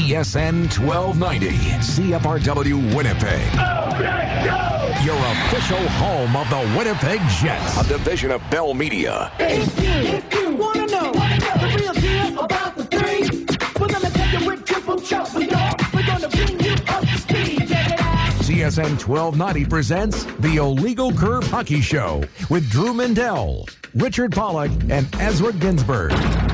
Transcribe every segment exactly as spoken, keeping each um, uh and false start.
T S N twelve ninety, C F R W Winnipeg. Oh, let's go! Your official home of the Winnipeg Jets. A division of Bell Media. If you, if you wanna know, wanna know the real deal about the three, we're gonna take you with triple trouble, y'all. We're gonna bring you up to speed. Check it out. T S N twelve ninety presents the Illegal Curve Hockey Show with Drew Mindell, Richard Pollock, and Ezra Ginsburg.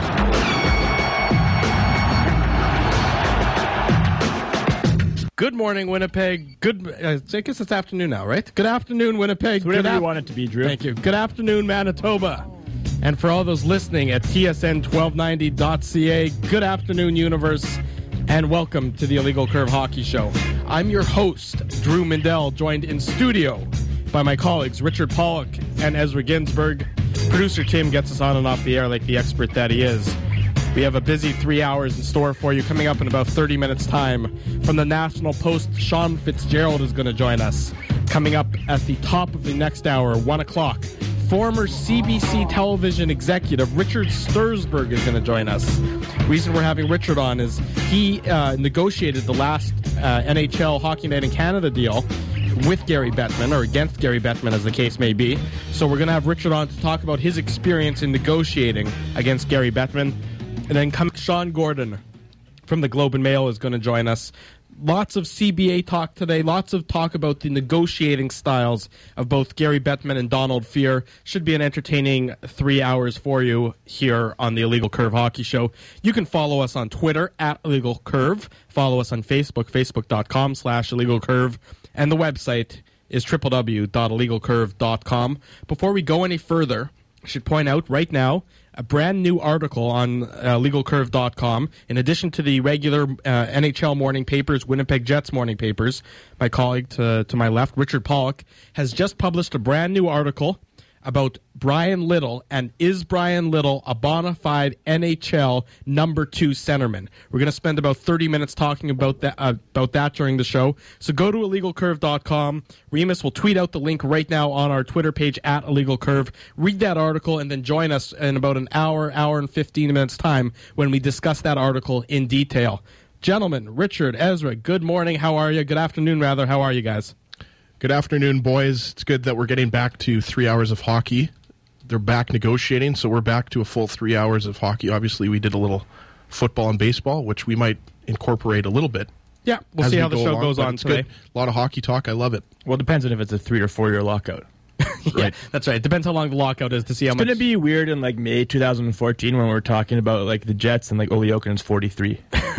Good morning, Winnipeg. Good, uh, I guess it's afternoon now, right? Good afternoon, Winnipeg. It's whatever Good you af- want it to be, Drew. Thank you. Good afternoon, Manitoba. And for all those listening at T S N twelve ninety dot C A, good afternoon, universe, and welcome to the Illegal Curve Hockey Show. I'm your host, Drew Mindell, joined in studio by my colleagues Richard Pollock and Ezra Ginsburg. Producer Tim gets us on and off the air like the expert that he is. We have a busy three hours in store for you. Coming up in about thirty minutes' time from the National Post, Sean Fitzgerald is going to join us. Coming up at the top of the next hour, one o'clock, former C B C television executive Richard Sturzberg is going to join us. The reason we're having Richard on is he uh, negotiated the last uh, N H L Hockey Night in Canada deal with Gary Bettman, or against Gary Bettman as the case may be. So we're going to have Richard on to talk about his experience in negotiating against Gary Bettman. And then come Sean Gordon from the Globe and Mail is going to join us. Lots of C B A talk today. Lots of talk about the negotiating styles of both Gary Bettman and Donald Fehr. Should be an entertaining three hours for you here on the Illegal Curve Hockey Show. You can follow us on Twitter at Illegal Curve. Follow us on Facebook, facebook.com slash Illegal Curve. And the website is w w w dot illegal curve dot com. Before we go any further, I should point out right now a brand new article on uh, legal curve dot com. In addition to the regular uh, N H L morning papers, Winnipeg Jets morning papers, my colleague to, to my left, Richard Pollock, has just published a brand new article about Brian Little, and is Brian Little a bona fide N H L number two centerman? We're going to spend about thirty minutes talking about that uh, about that during the show. So go to illegal curve dot com. Remus will tweet out the link right now on our Twitter page at illegalcurve. Read that article and then join us in about an hour, hour and fifteen minutes time when we discuss that article in detail. Gentlemen, Richard, Ezra, good morning. How are you? Good afternoon, rather. How are you guys? Good afternoon, boys. It's good that we're getting back to three hours of hockey. They're back negotiating, so we're back to a full three hours of hockey. Obviously, we did a little football and baseball, which we might incorporate a little bit. Yeah, we'll see we how the go show along, goes but on it's today. Good. A lot of hockey talk. I love it. Well, it depends on if it's a three or four year lockout. Yeah, that's right. Depends how long the lockout is to see how It's much. going to be weird in like May twenty fourteen when we're talking about like the Jets and like Ole Jokinen's forty-three,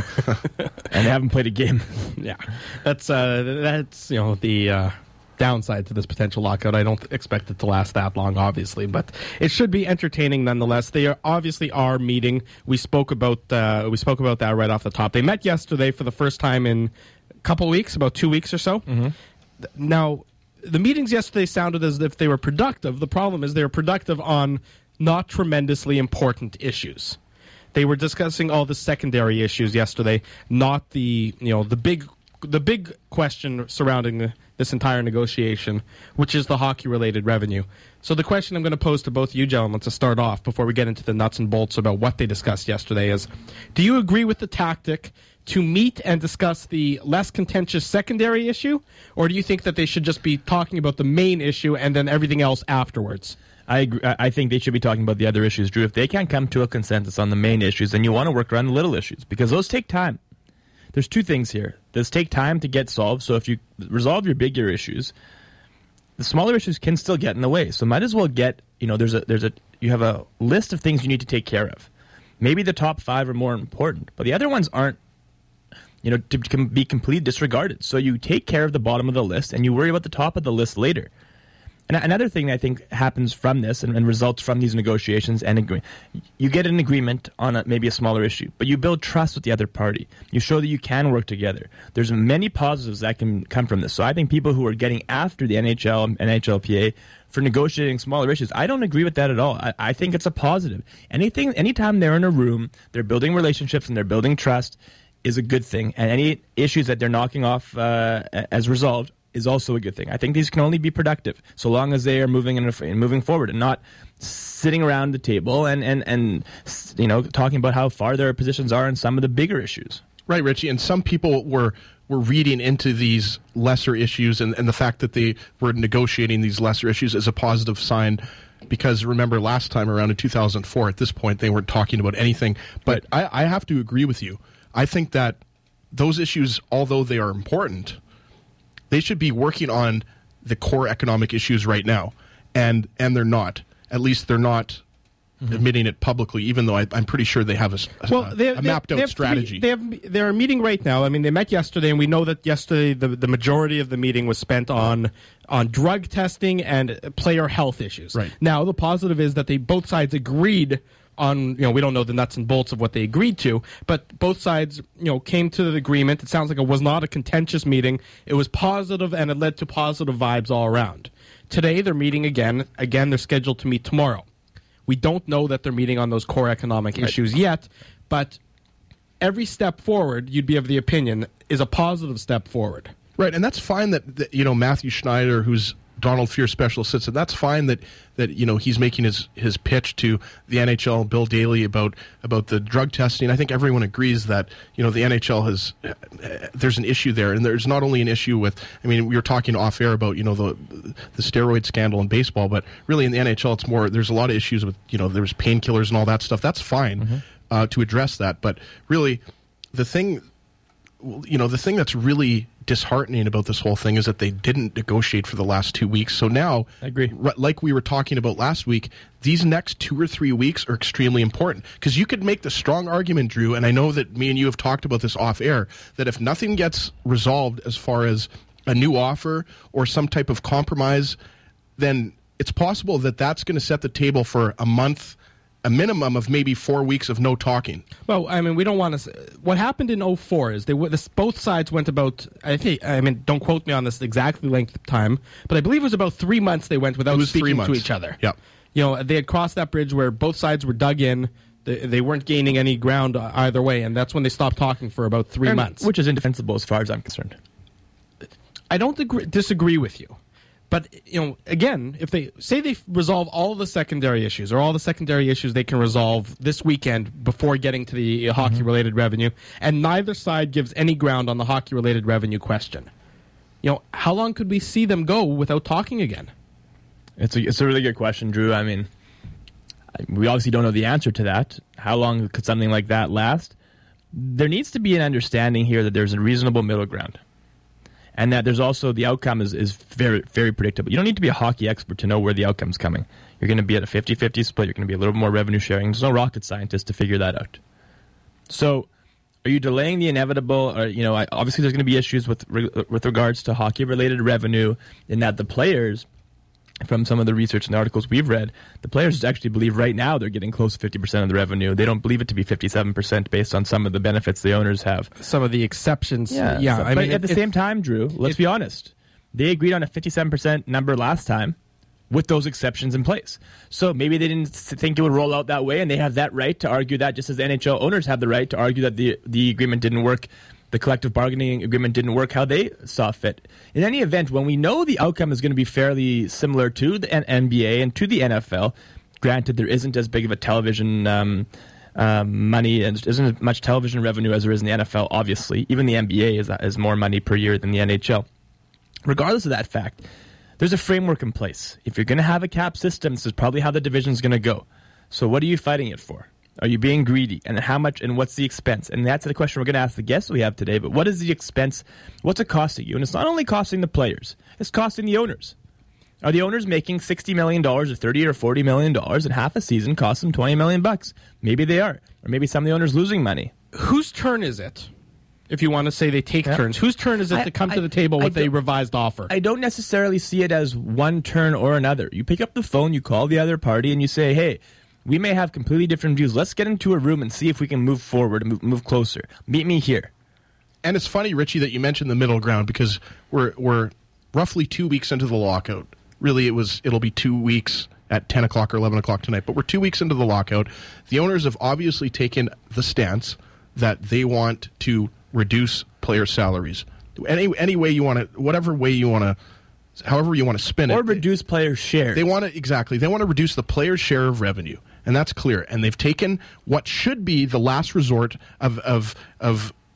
and they haven't played a game. Yeah, that's uh, that's you know the. Uh, downside to this potential lockout. I don't expect it to last that long, obviously, but it should be entertaining nonetheless. They are obviously are meeting. We spoke about uh, we spoke about that right off the top. They met yesterday for the first time in a couple weeks, about two weeks or so. Mm-hmm. Now, the meetings yesterday sounded as if they were productive. The problem is they were productive on not tremendously important issues. They were discussing all the secondary issues yesterday, not the you know the big the big question surrounding the this entire negotiation, which is the hockey-related revenue. So the question I'm going to pose to both of you gentlemen to start off, before we get into the nuts and bolts about what they discussed yesterday, is, do you agree with the tactic to meet and discuss the less contentious secondary issue, or do you think that they should just be talking about the main issue and then everything else afterwards? I agree. I think they should be talking about the other issues, Drew. If they can't come to a consensus on the main issues, then you want to work around the little issues, because those take time. There's two things here. Those take time to get solved, so if you resolve your bigger issues, the smaller issues can still get in the way. So might as well get, you know, there's a there's a you have a list of things you need to take care of. Maybe the top five are more important, but the other ones aren't, you know, to be completely disregarded. So you take care of the bottom of the list and you worry about the top of the list later. And another thing I think happens from this and, and results from these negotiations, and agree, you get an agreement on a, maybe a smaller issue, but you build trust with the other party. You show that you can work together. There's many positives that can come from this. So I think people who are getting after the N H L and N H L P A for negotiating smaller issues, I don't agree with that at all. I, I think it's a positive. Anything, anytime they're in a room, they're building relationships and they're building trust is a good thing. And any issues that they're knocking off uh, as resolved is also a good thing. I think these can only be productive so long as they are moving in a, moving forward and not sitting around the table and, and, and you know talking about how far their positions are in some of the bigger issues. Right, Richie, and some people were were reading into these lesser issues and, and the fact that they were negotiating these lesser issues as a positive sign, because remember last time around in two thousand four, at this point, they weren't talking about anything. But I, I have to agree with you. I think that those issues, although they are important, they should be working on the core economic issues right now, and and they're not. At least they're not mm-hmm. admitting it publicly, even though I, I'm pretty sure they have a, a, well, a, they, a mapped they, out they have strategy. Three, they have they're meeting right now. I mean, they met yesterday, and we know that yesterday the, the majority of the meeting was spent on on drug testing and player health issues. Right. Now, the positive is that they both sides agreed on, you know, we don't know the nuts and bolts of what they agreed to, but both sides, you know, came to the agreement. It sounds like it was not a contentious meeting. It was positive, and it led to positive vibes all around. Today, they're meeting again. Again, they're scheduled to meet tomorrow. We don't know that they're meeting on those core economic right. issues yet, but every step forward, you'd be of the opinion, is a positive step forward. Right, and that's fine that, that you know, Matthew Schneider, who's Donald Fear special assistant, that's fine that, that you know, he's making his, his pitch to the N H L, Bill Daly, about about the drug testing. I think everyone agrees that, you know, the N H L has, uh, there's an issue there, and there's not only an issue with, I mean, we were talking off air about, you know, the the steroid scandal in baseball, but really in the N H L, it's more, there's a lot of issues with, you know, there's painkillers and all that stuff. That's fine mm-hmm. uh, to address that, but really, the thing, you know, the thing that's really disheartening about this whole thing is that they didn't negotiate for the last two weeks. So now, I agree. R- like we were talking about last week, these next two or three weeks are extremely important, because you could make the strong argument, Drew, and I know that me and you have talked about this off air, that if nothing gets resolved as far as a new offer or some type of compromise, then it's possible that that's going to set the table for a month, a minimum of maybe four weeks of no talking. Well, I mean, we don't want to. What happened in oh four is they this, both sides went about. I think. I mean, don't quote me on this exactly length of time, but I believe it was about three months they went without speaking to each other. Yeah. You know, they had crossed that bridge where both sides were dug in. They, they weren't gaining any ground either way, and that's when they stopped talking for about three and, months. Which is indefensible as far as I'm concerned. I don't agree, disagree with you. But, you know, again, if they say they resolve all the secondary issues, or all the secondary issues they can resolve this weekend before getting to the hockey-related mm-hmm. revenue, and neither side gives any ground on the hockey-related revenue question, you know, how long could we see them go without talking again? It's a, it's a really good question, Drew. I mean, we obviously don't know the answer to that. How long could something like that last? There needs to be an understanding here that there's a reasonable middle ground. And that there's also, the outcome is, is very, very predictable. You don't need to be a hockey expert to know where the outcome's coming. You're going to be at a fifty-fifty split. You're going to be a little more revenue sharing. There's no rocket scientist to figure that out. So, are you delaying the inevitable? Or, you know, I, obviously there's going to be issues with with regards to hockey-related revenue, in that the players, from some of the research and the articles we've read, the players actually believe right now they're getting close to fifty percent of the revenue. They don't believe it to be fifty-seven percent based on some of the benefits the owners have. Some of the exceptions. Yeah, yeah so, I but mean, at the same time, Drew, let's be honest. They agreed on a fifty-seven percent number last time with those exceptions in place. So maybe they didn't think it would roll out that way, and they have that right to argue that, just as N H L owners have the right to argue that the, the agreement didn't work. The collective bargaining agreement didn't work how they saw fit. In any event, when we know the outcome is going to be fairly similar to the N B A and to the N F L, granted there isn't as big of a television um, um, money and there isn't as much television revenue as there is in the N F L, obviously. Even the N B A is, is more money per year than the N H L. Regardless of that fact, there's a framework in place. If you're going to have a cap system, this is probably how the division is going to go. So what are you fighting it for? Are you being greedy? And how much, and what's the expense? And that's the question we're going to ask the guests we have today. But what is the expense? What's it costing you? And it's not only costing the players, it's costing the owners. Are the owners making sixty million dollars or thirty or forty million dollars, and half a season costs them twenty million bucks? Maybe they are. Or maybe some of the owners losing money. Whose turn is it? If you want to say they take yeah. turns, whose turn is it I, to come I, to the table with a revised offer? I don't necessarily see it as one turn or another. You pick up the phone, you call the other party, and you say, hey, we may have completely different views. Let's get into a room and see if we can move forward and move, move closer. Meet me here. And it's funny, Richie, that you mentioned the middle ground, because we're we're roughly two weeks into the lockout. Really, it was it'll be two weeks at ten o'clock or eleven o'clock tonight. But we're two weeks into the lockout. The owners have obviously taken the stance that they want to reduce player salaries. Any any way you want to, whatever way you want to. However you want to spin it. Or reduce player share. They want to, exactly, they want to reduce the player's share of revenue. And that's clear. And they've taken what should be the last resort of, of, of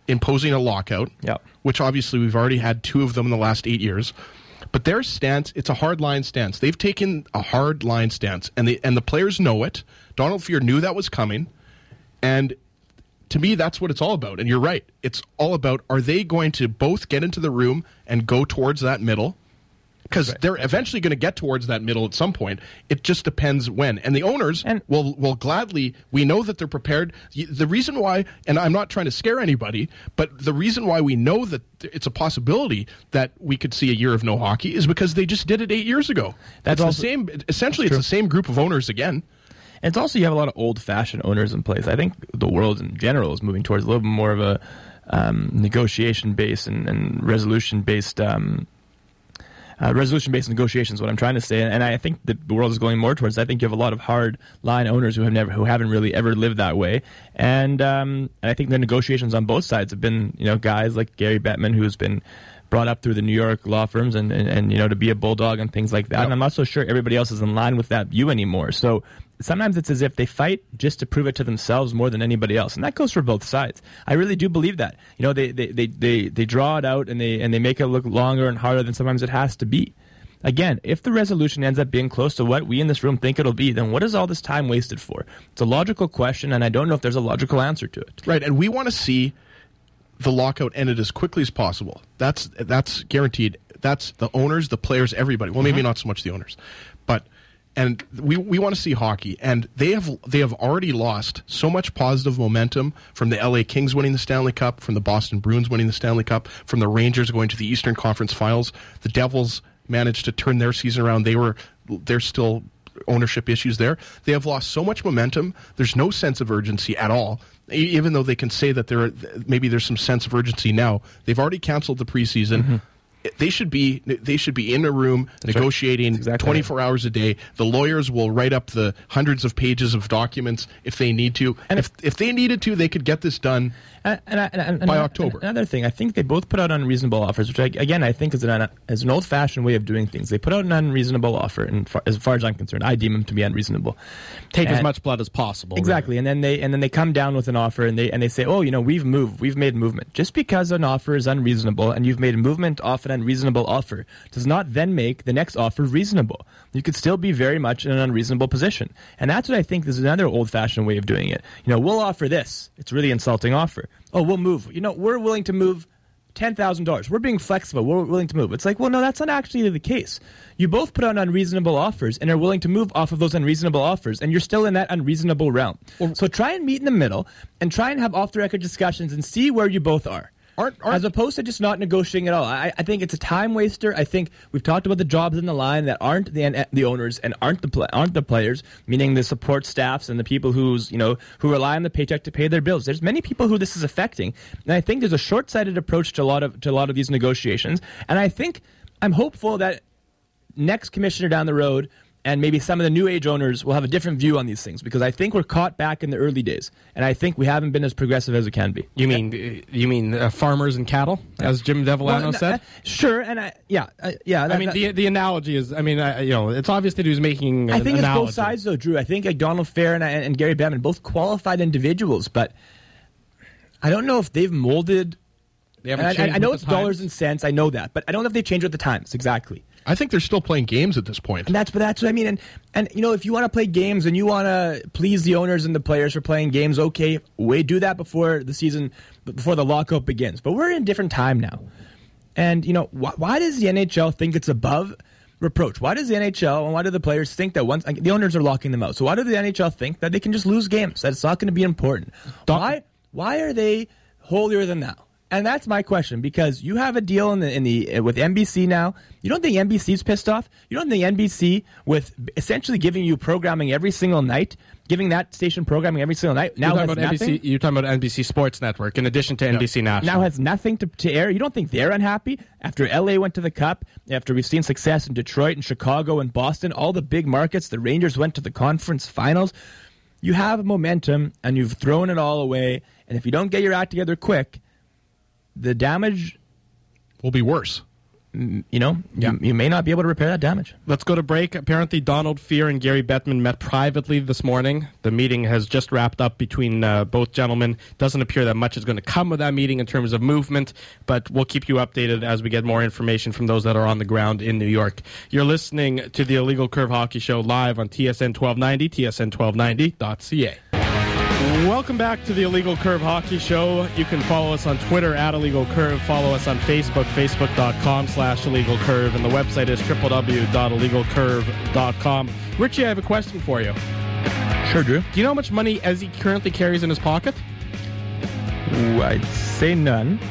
imposing a lockout, Yep. which obviously we've already had two of them in the last eight years. But their stance, it's a hard line stance. They've taken a hard line stance, and the and the players know it. Donald Fehr knew that was coming, and to me, that's what it's all about. And you're right. It's all about, are they going to both get into the room and go towards that middle? Because Right. they're eventually going to get towards that middle at some point. It just depends when. And the owners And- will will gladly, we know that they're prepared. Y- The reason why, and I'm not trying to scare anybody, but the reason why we know that it's a possibility that we could see a year of no hockey is because they just did it eight years ago. That's it's also- the same, essentially it's the same group of owners again. And it's also, you have a lot of old-fashioned owners in place. I think the world in general is moving towards a little bit more of a um, negotiation-based and, and resolution-based um, uh, resolution-based negotiations. What I'm trying to say, and I think that the world is going more towards. I think you have a lot of hard-line owners who have never, who haven't really ever lived that way, and um, and I think the negotiations on both sides have been, you know, guys like Gary Bettman, who's been brought up through the New York law firms and, and, and you know, to be a bulldog and things like that. Yep. And I'm not so sure everybody else is in line with that view anymore. So sometimes it's as if they fight just to prove it to themselves more than anybody else. And that goes for both sides. I really do believe that. You know, they, they, they, they, they draw it out and they and they make it look longer and harder than sometimes it has to be. Again, if the resolution ends up being close to what we in this room think it'll be, then what is all this time wasted for? It's a logical question, and I don't know if there's a logical answer to it. Right, and we want to see the lockout ended as quickly as possible. That's that's guaranteed. That's the owners, the players, everybody. Well, maybe not so much the owners, but and we we want to see hockey. And they have they have already lost so much positive momentum from the L A Kings winning the Stanley Cup, from the Boston Bruins winning the Stanley Cup, from the Rangers going to the Eastern Conference Finals. The Devils managed to turn their season around. They were they're still ownership issues there. They have lost so much momentum. There's no sense of urgency at all. E- Even though they can say that there maybe there's some sense of urgency now, they've already canceled the preseason. Mm-hmm. They should be they should be in a room negotiating That's exactly twenty-four right. hours a day. The lawyers will write up the hundreds of pages of documents if they need to. And if if they needed to, they could get this done. And, and, and, and, By and October. Another thing, I think they both put out unreasonable offers, which I, again I think is an is an old-fashioned way of doing things. They put out an unreasonable offer, and far, as far as I'm concerned, I deem them to be unreasonable. Take as And- much blood as possible. Exactly, and then they and then they come down with an offer, and they and they say, oh, you know, we've moved, we've made movement. Just because an offer is unreasonable and you've made movement off an unreasonable offer does not then make the next offer reasonable. You could still be very much in an unreasonable position, and that's what I think is another old-fashioned way of doing it. You know, we'll offer this; it's a really insulting offer. Oh, we'll move. You know, we're willing to move ten thousand dollars. We're being flexible. We're willing to move. It's like, well, no, that's not actually the case. You both put on unreasonable offers and are willing to move off of those unreasonable offers, and you're still in that unreasonable realm. So try and meet in the middle and try and have off-the-record discussions and see where you both are. Aren't, aren't As opposed to just not negotiating at all. I, I think it's a time waster. I think we've talked about the jobs in the line that aren't the the owners and aren't the pla aren't the players, meaning the support staffs and the people who's you know who rely on the paycheck to pay their bills. There's many people who this is affecting, and I think there's a short-sighted approach to a lot of to a lot of these negotiations. And I think I'm hopeful that next commissioner down the road, and maybe some of the new age owners will have a different view on these things, because I think we're caught back in the early days, and I think we haven't been as progressive as we can be. You mean you mean uh, farmers and cattle, as Jim Devellano Well, said? uh, sure, and I, yeah, uh, yeah. I that- mean, that- the the analogy is, I mean, I, you know, it's obvious that he was making. An I think it's analogy. both sides, though, Drew. I think like Donald Fehr and, and Gary Bettman, both qualified individuals, but I don't know if they've molded. They haven't and I, changed I know with it's the dollars times. and cents. I know that, but I don't know if they've changed with the times exactly. I think they're still playing games at this point. And that's but that's what I mean. And and you know, if you want to play games and you want to please the owners and the players for playing games, okay, we do that before the season, before the lockout begins. But we're in a different time now. And you know, wh- why does the N H L think it's above reproach? Why does the N H L and why do the players think that once like, the owners are locking them out? So why do the N H L think that they can just lose games? That it's not going to be important? Why? Why are they holier than thou? And that's my question, because you have a deal in the in the with N B C now. You don't think N B C's pissed off? You don't think N B C, with essentially giving you programming every single night, giving that station programming every single night, now You're has talking about nothing? N B C. You're talking about N B C Sports Network in addition to N B C National. Now has nothing to, to air. You don't think they're unhappy after L A went to the Cup, after we've seen success in Detroit and Chicago and Boston, all the big markets, the Rangers went to the conference finals. You have momentum and you've thrown it all away, and if you don't get your act together quick, the damage Will be worse. mm, you know, Yeah. you, you may not be able to repair that damage. Let's go to break. Apparently, Donald Fear and Gary Bettman met privately this morning. The meeting has just wrapped up between uh, both gentlemen. Doesn't appear that much is going to come of that meeting in terms of movement, but we'll keep you updated as we get more information from those that are on the ground in New York. You're listening to the Illegal Curve Hockey Show live on T S N twelve ninety, T S N twelve ninety dot C A. Welcome back to the Illegal Curve Hockey Show. You can follow us on Twitter at Illegal Curve. Follow us on Facebook, facebook.com slash Illegal Curve. And the website is w w w dot illegal curve dot com. Richie, I have a question for you. Sure, Drew. Do you know how much money Ezzy currently carries in his pocket? Ooh, I'd say none.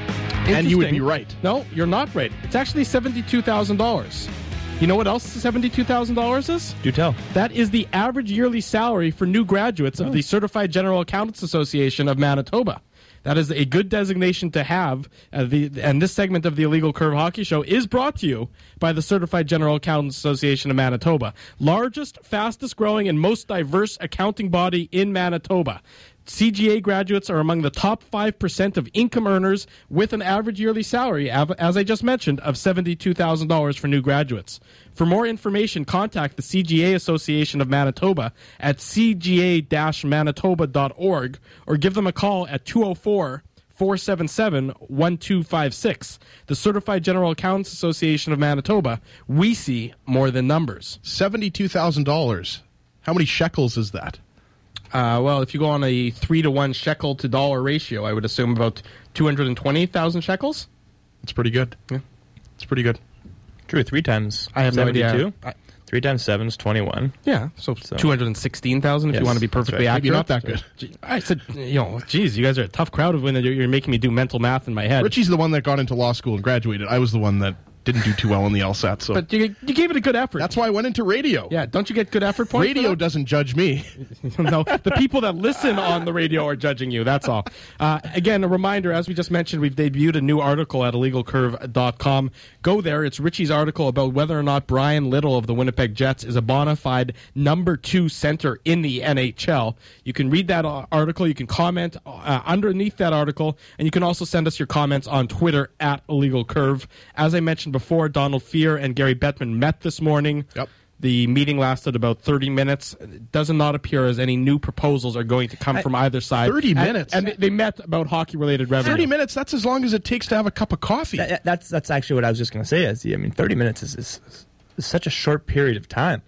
And you would be Interesting. right. No, you're not right. It's actually seventy-two thousand dollars. You know what else seventy-two thousand dollars is? Do tell. That is the average yearly salary for new graduates of the Certified General Accountants Association of Manitoba. That is a good designation to have. Uh, the, and this segment of the Illegal Curve Hockey Show is brought to you by the Certified General Accountants Association of Manitoba. Largest, fastest growing, and most diverse accounting body in Manitoba. C G A graduates are among the top five percent of income earners with an average yearly salary, av- as I just mentioned, of seventy-two thousand dollars for new graduates. For more information, contact the C G A Association of Manitoba at c g a dash manitoba dot org or give them a call at two oh four, four seven seven, one two five six. The Certified General Accountants Association of Manitoba, we see more than numbers. seventy-two thousand dollars. How many shekels is that? Uh, well, if you go on a three to one shekel to dollar ratio, I would assume about two hundred twenty thousand shekels. It's pretty good. Yeah. It's pretty good. Drew, three times I have no idea. seventy-two. I- Three times seven is twenty-one. Yeah, so, So- two hundred sixteen thousand if Yes, you want to be that's perfectly right. Maybe accurate. not that good. Gee, I said, you know, geez, you guys are a tough crowd of when you're, you're making me do mental math in my head. Richie's the one that got into law school and graduated. I was the one that didn't do too well in the LSAT, so But you, you gave it a good effort. that's why I went into radio. Yeah, don't you get good effort points? for Radio that? doesn't judge me. No, the people that listen on the radio are judging you. That's all. Uh, again, a reminder, as we just mentioned, we've debuted a new article at illegal curve dot com. Go there. It's Richie's article about whether or not Brian Little of the Winnipeg Jets is a bona fide number two center in the N H L. You can read that uh, article. You can comment uh, underneath that article, and you can also send us your comments on Twitter at Illegal Curve. As I mentioned before, Donald Fear and Gary Bettman met this morning. Yep. The meeting lasted about thirty minutes. It does not appear as any new proposals are going to come from either side. thirty And- minutes? And, they- they met about hockey-related revenue. thirty minutes, that's as long as it takes to have a cup of coffee. That, that's that's actually what I was just going to say. Is I mean, thirty minutes is, is, is such a short period of time.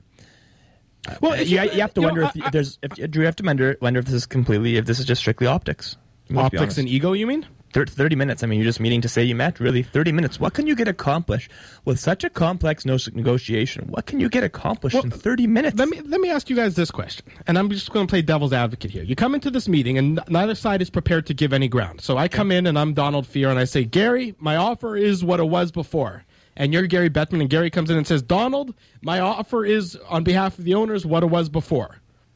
Well, Uh, if you, you have to you wonder know, if, I- if there's if Drew, you have to wonder wonder if this is completely if this is just strictly optics. Let's be optics honest. and ego, you mean? Thir- thirty minutes. I mean, you're just meeting to say you met. Really, thirty minutes. What can you get accomplished with such a complex no- negotiation? What can you get accomplished Well, in thirty minutes? Let me let me ask you guys this question, and I'm just going to play devil's advocate here. You come into this meeting, and neither side is prepared to give any ground. So I come in, and I'm Donald Fear, and I say, Gary, my offer is what it was before. And you're Gary Bettman, and Gary comes in and says, Donald, my offer is on behalf of the owners what it was before.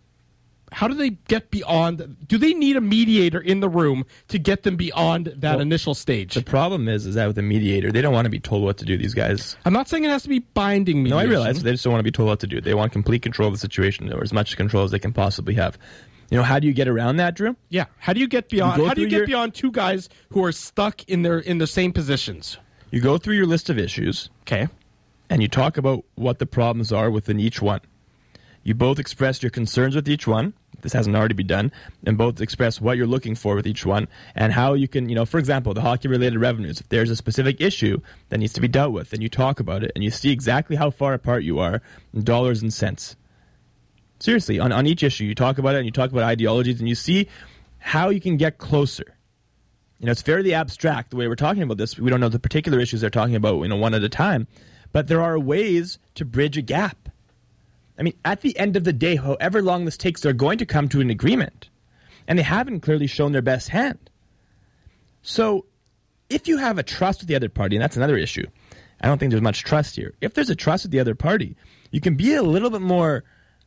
How do they get beyond? Do they need a mediator in the room to get them beyond that Well, initial stage? the problem is, is that with a mediator, they don't want to be told what to do. These guys. I'm not saying it has to be binding No, I mediation. realize they just don't want to be told what to do. They want complete control of the situation, or as much control as they can possibly have. You know, how do you get around that, Drew? Yeah. How do you get beyond? You go how do you through get your- beyond two guys who are stuck in their in the same positions? You go through your list of issues, Okay. and you talk about what the problems are within each one. You both express your concerns with each one. This hasn't already been done, and both express what you're looking for with each one, and how you can, you know, for example, the hockey-related revenues. If there's a specific issue that needs to be dealt with, then you talk about it, and you see exactly how far apart you are in dollars and cents. Seriously, on, on each issue, you talk about it, and you talk about ideologies, and you see how you can get closer. You know, it's fairly abstract the way we're talking about this. We don't know the particular issues they're talking about, you know, one at a time, but there are ways to bridge a gap. I mean, at the end of the day, however long this takes, they're going to come to an agreement. And they haven't clearly shown their best hand. So, if you have a trust with the other party, and that's another issue, I don't think there's much trust here. If there's a trust with the other party, you can be a little bit more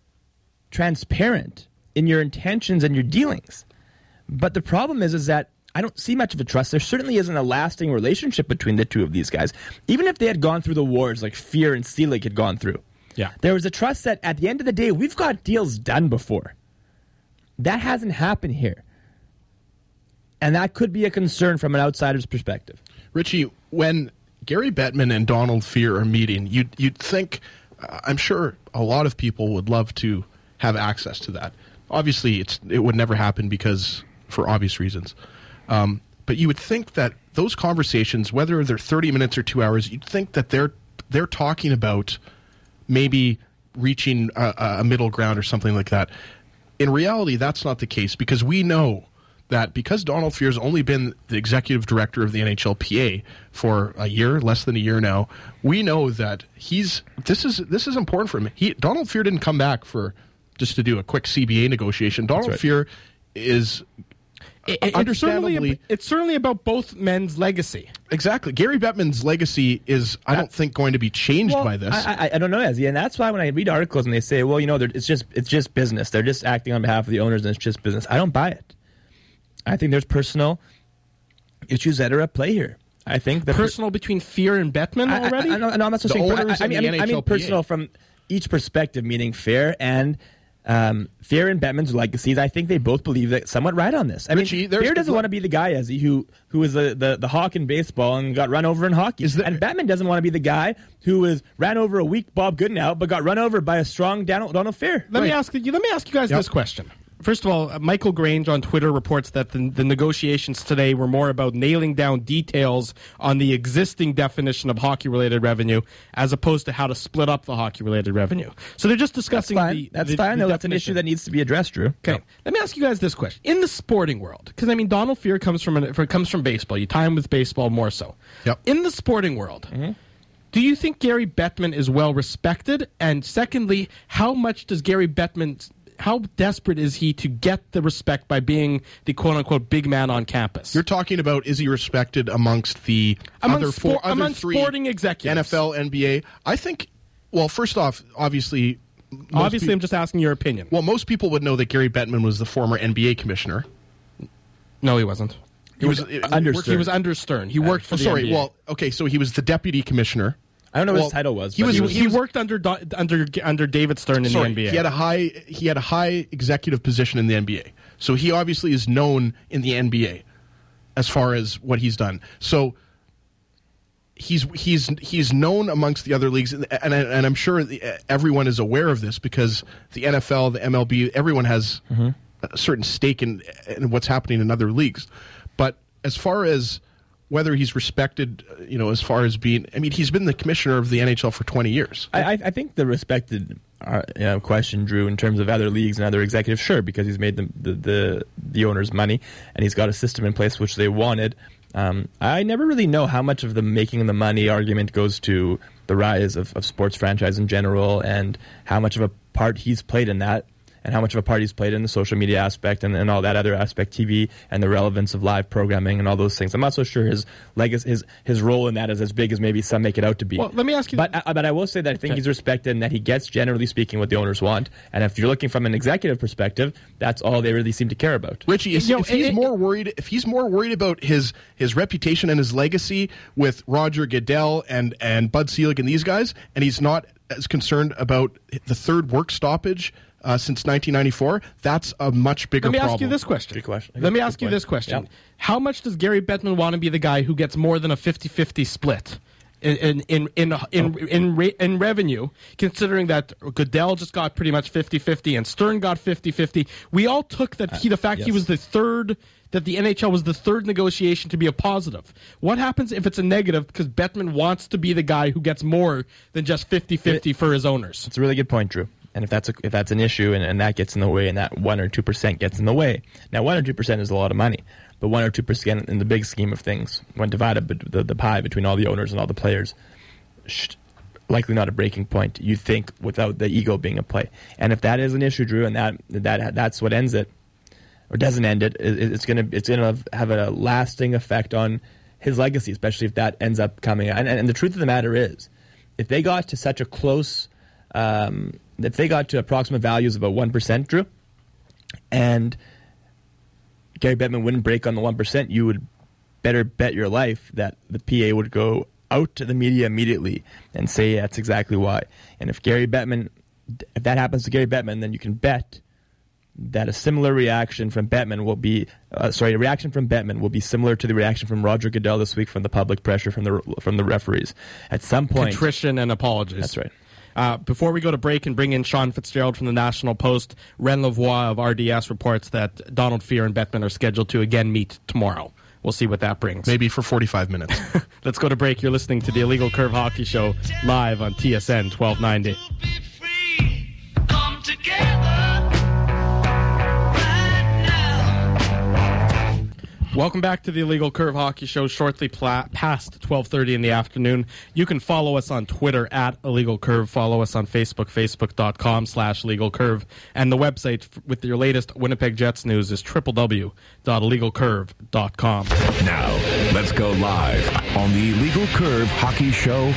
transparent in your intentions and your dealings. But the problem is, is that I don't see much of a trust. There certainly isn't a lasting relationship between the two of these guys. Even if they had gone through the wars like Fear and Seelig had gone through. Yeah. There was a trust that at the end of the day, we've got deals done before. That hasn't happened here. And that could be a concern from an outsider's perspective. Richie, when Gary Bettman and Donald Fehr are meeting, you'd, you'd think, uh, I'm sure a lot of people would love to have access to that. Obviously, it's it would never happen because for obvious reasons. Um, but you would think that those conversations, whether they're thirty minutes or two hours, you'd think that they're they're talking about maybe reaching a, a middle ground or something like that. In reality, that's not the case, because we know that because Donald Fehr's only been the executive director of the N H L P A for a year, less than a year now, we know that he's this is this is important for him. He Donald Fehr didn't come back for just to do a quick C B A negotiation. Donald right. Fehr is It, it, understandably it's certainly, it's certainly about both men's legacy. exactly. Gary Bettman's legacy is, I don't think, going to be changed Well, by this. I, I, I don't know, Ezzy, and that's why when I read articles and they say, well, you know, they're- it's just it's just business. They're just acting on behalf of the owners, and it's just business. I don't buy it. I think there's personal issues that are at play here. I think the Personal between Fehr and Bettman I, already? I, I, I, no, I'm not so The saying. owners I, I mean, and I the mean, I mean N H L P A. personal from each perspective, meaning Fehr and um, Fehr and Bettman's legacies. I think they both believe that somewhat right on this. I Richie, mean, there's- Fehr doesn't want to be the guy, Ezzy, who who was the, the the hawk in baseball and got run over in hockey. Is there- and Bettman doesn't want to be the guy who was ran over a weak Bob Goodenow, but got run over by a strong Donald, Donald Fehr. Let me Right. ask you. Let me ask you guys Yep. this question. First of all, uh, Michael Grange on Twitter reports that the, the negotiations today were more about nailing down details on the existing definition of hockey-related revenue, as opposed to how to split up the hockey-related revenue. So they're just That's discussing fine. the. That's the, fine. the though. That's an definition. issue that needs to be addressed, Drew. Okay, let me ask you guys this question: in the sporting world, because I mean, Donald Fehr comes from an, for, comes from baseball. You tie him with baseball more so. Yep. In the sporting world, do you think Gary Bettman is well respected? And secondly, how much does Gary Bettman? How desperate is he to get the respect by being the quote unquote big man on campus? You're talking about, is he respected amongst the Among other four, sport- other among three sporting executives. N F L, N B A? I think. Well, first off, obviously, most Obviously, peop- I'm just asking your opinion. well, most people would know that Gary Bettman was the former N B A commissioner. No, he wasn't. He was under He Stern. was under Stern. He worked for Oh, the sorry. N B A. Well, okay, so he was the deputy commissioner. I don't know what Well, his title was. he but was- he, he he was- worked under Do- under under David Stern in Sorry, the N B A. he had a high he had a high executive position in the N B A. So he obviously is known in the N B A as far as what he's done. So he's he's he's known amongst the other leagues, and and, and I'm sure the, everyone is aware of this because the N F L, the M L B, everyone has a certain stake in, in what's happening in other leagues. But as far as whether he's respected, uh, you know, as far as being, I mean, he's been the commissioner of the N H L for twenty years. I, I I think the respected uh, you know, question, Drew, in terms of other leagues and other executives, sure, because he's made the, the the the owners money and he's got a system in place which they wanted. Um, I never really know how much of the making the money argument goes to the rise of, of sports franchise in general, and how much of a part he's played in that, and how much of a part he's played in the social media aspect and, and all that other aspect, T V, and the relevance of live programming and all those things. I'm not so sure his legacy, his his role in that is as big as maybe some make it out to be. Well, let me ask you- But uh, but I will say that I think Okay. he's respected and that he gets, generally speaking, what the owners want. And if you're looking from an executive perspective, that's all they really seem to care about. Richie, is, You know, if he's it- more worried, if he's more worried about his his reputation and his legacy with Roger Goodell and and Bud Selig and these guys, and he's not as concerned about the third work stoppage uh, since nineteen ninety-four, that's a much bigger Let me problem. ask you this question. Good question. Let me Good ask you point. this question. Yeah. How much does Gary Bettman want to be the guy who gets more than a fifty-fifty split in in in in in, in, re, in revenue, considering that Goodell just got pretty much fifty-fifty and Stern got fifty-fifty? We all took that he the fact he yes. was the third, that the N H L was the third negotiation to be a positive. What happens if it's a negative because Bettman wants to be the guy who gets more than just fifty-fifty for his owners? It's a really good point, Drew. And if that's a, if that's an issue and, and that gets in the way and that one or two percent gets in the way, now one or two percent is a lot of money, but one or two percent in the big scheme of things, when divided bet- the, the pie between all the owners and all the players, sh- likely not a breaking point. You think without the ego being at play, and if that is an issue, Drew, and that that that's what ends it, or doesn't end it, it it's gonna it's gonna have a lasting effect on his legacy, especially if that ends up coming. And, and the truth of the matter is, if they got to such a close Um, if they got to approximate values of about one percent, Drew, and Gary Bettman wouldn't break on the one percent, you would better bet your life that the P A would go out to the media immediately and say that's exactly why. And if Gary Bettman, if that happens to Gary Bettman, then you can bet that a similar reaction from Bettman will be, uh, sorry, a reaction from Bettman will be similar to the reaction from Roger Goodell this week from the public pressure from the from the referees. At some point, Contrition and apologies. That's right. Uh, before we go to break and bring in Sean Fitzgerald from the National Post, Ren Lavoie of R D S reports that Donald Fear and Bettman are scheduled to again meet tomorrow. We'll see what that brings. Maybe for forty-five minutes. Let's go to break. You're listening to the Illegal Curve Hockey Show live on T S N twelve ninety. Come together. Welcome back to the Illegal Curve Hockey Show, shortly pla- past twelve thirty in the afternoon. You can follow us on Twitter at Illegal Curve. Follow us on Facebook, facebook.com slash Illegal Curve. And the website f- with your latest Winnipeg Jets news is w w w dot illegal curve dot com. Now, let's go live on the Illegal Curve Hockey Show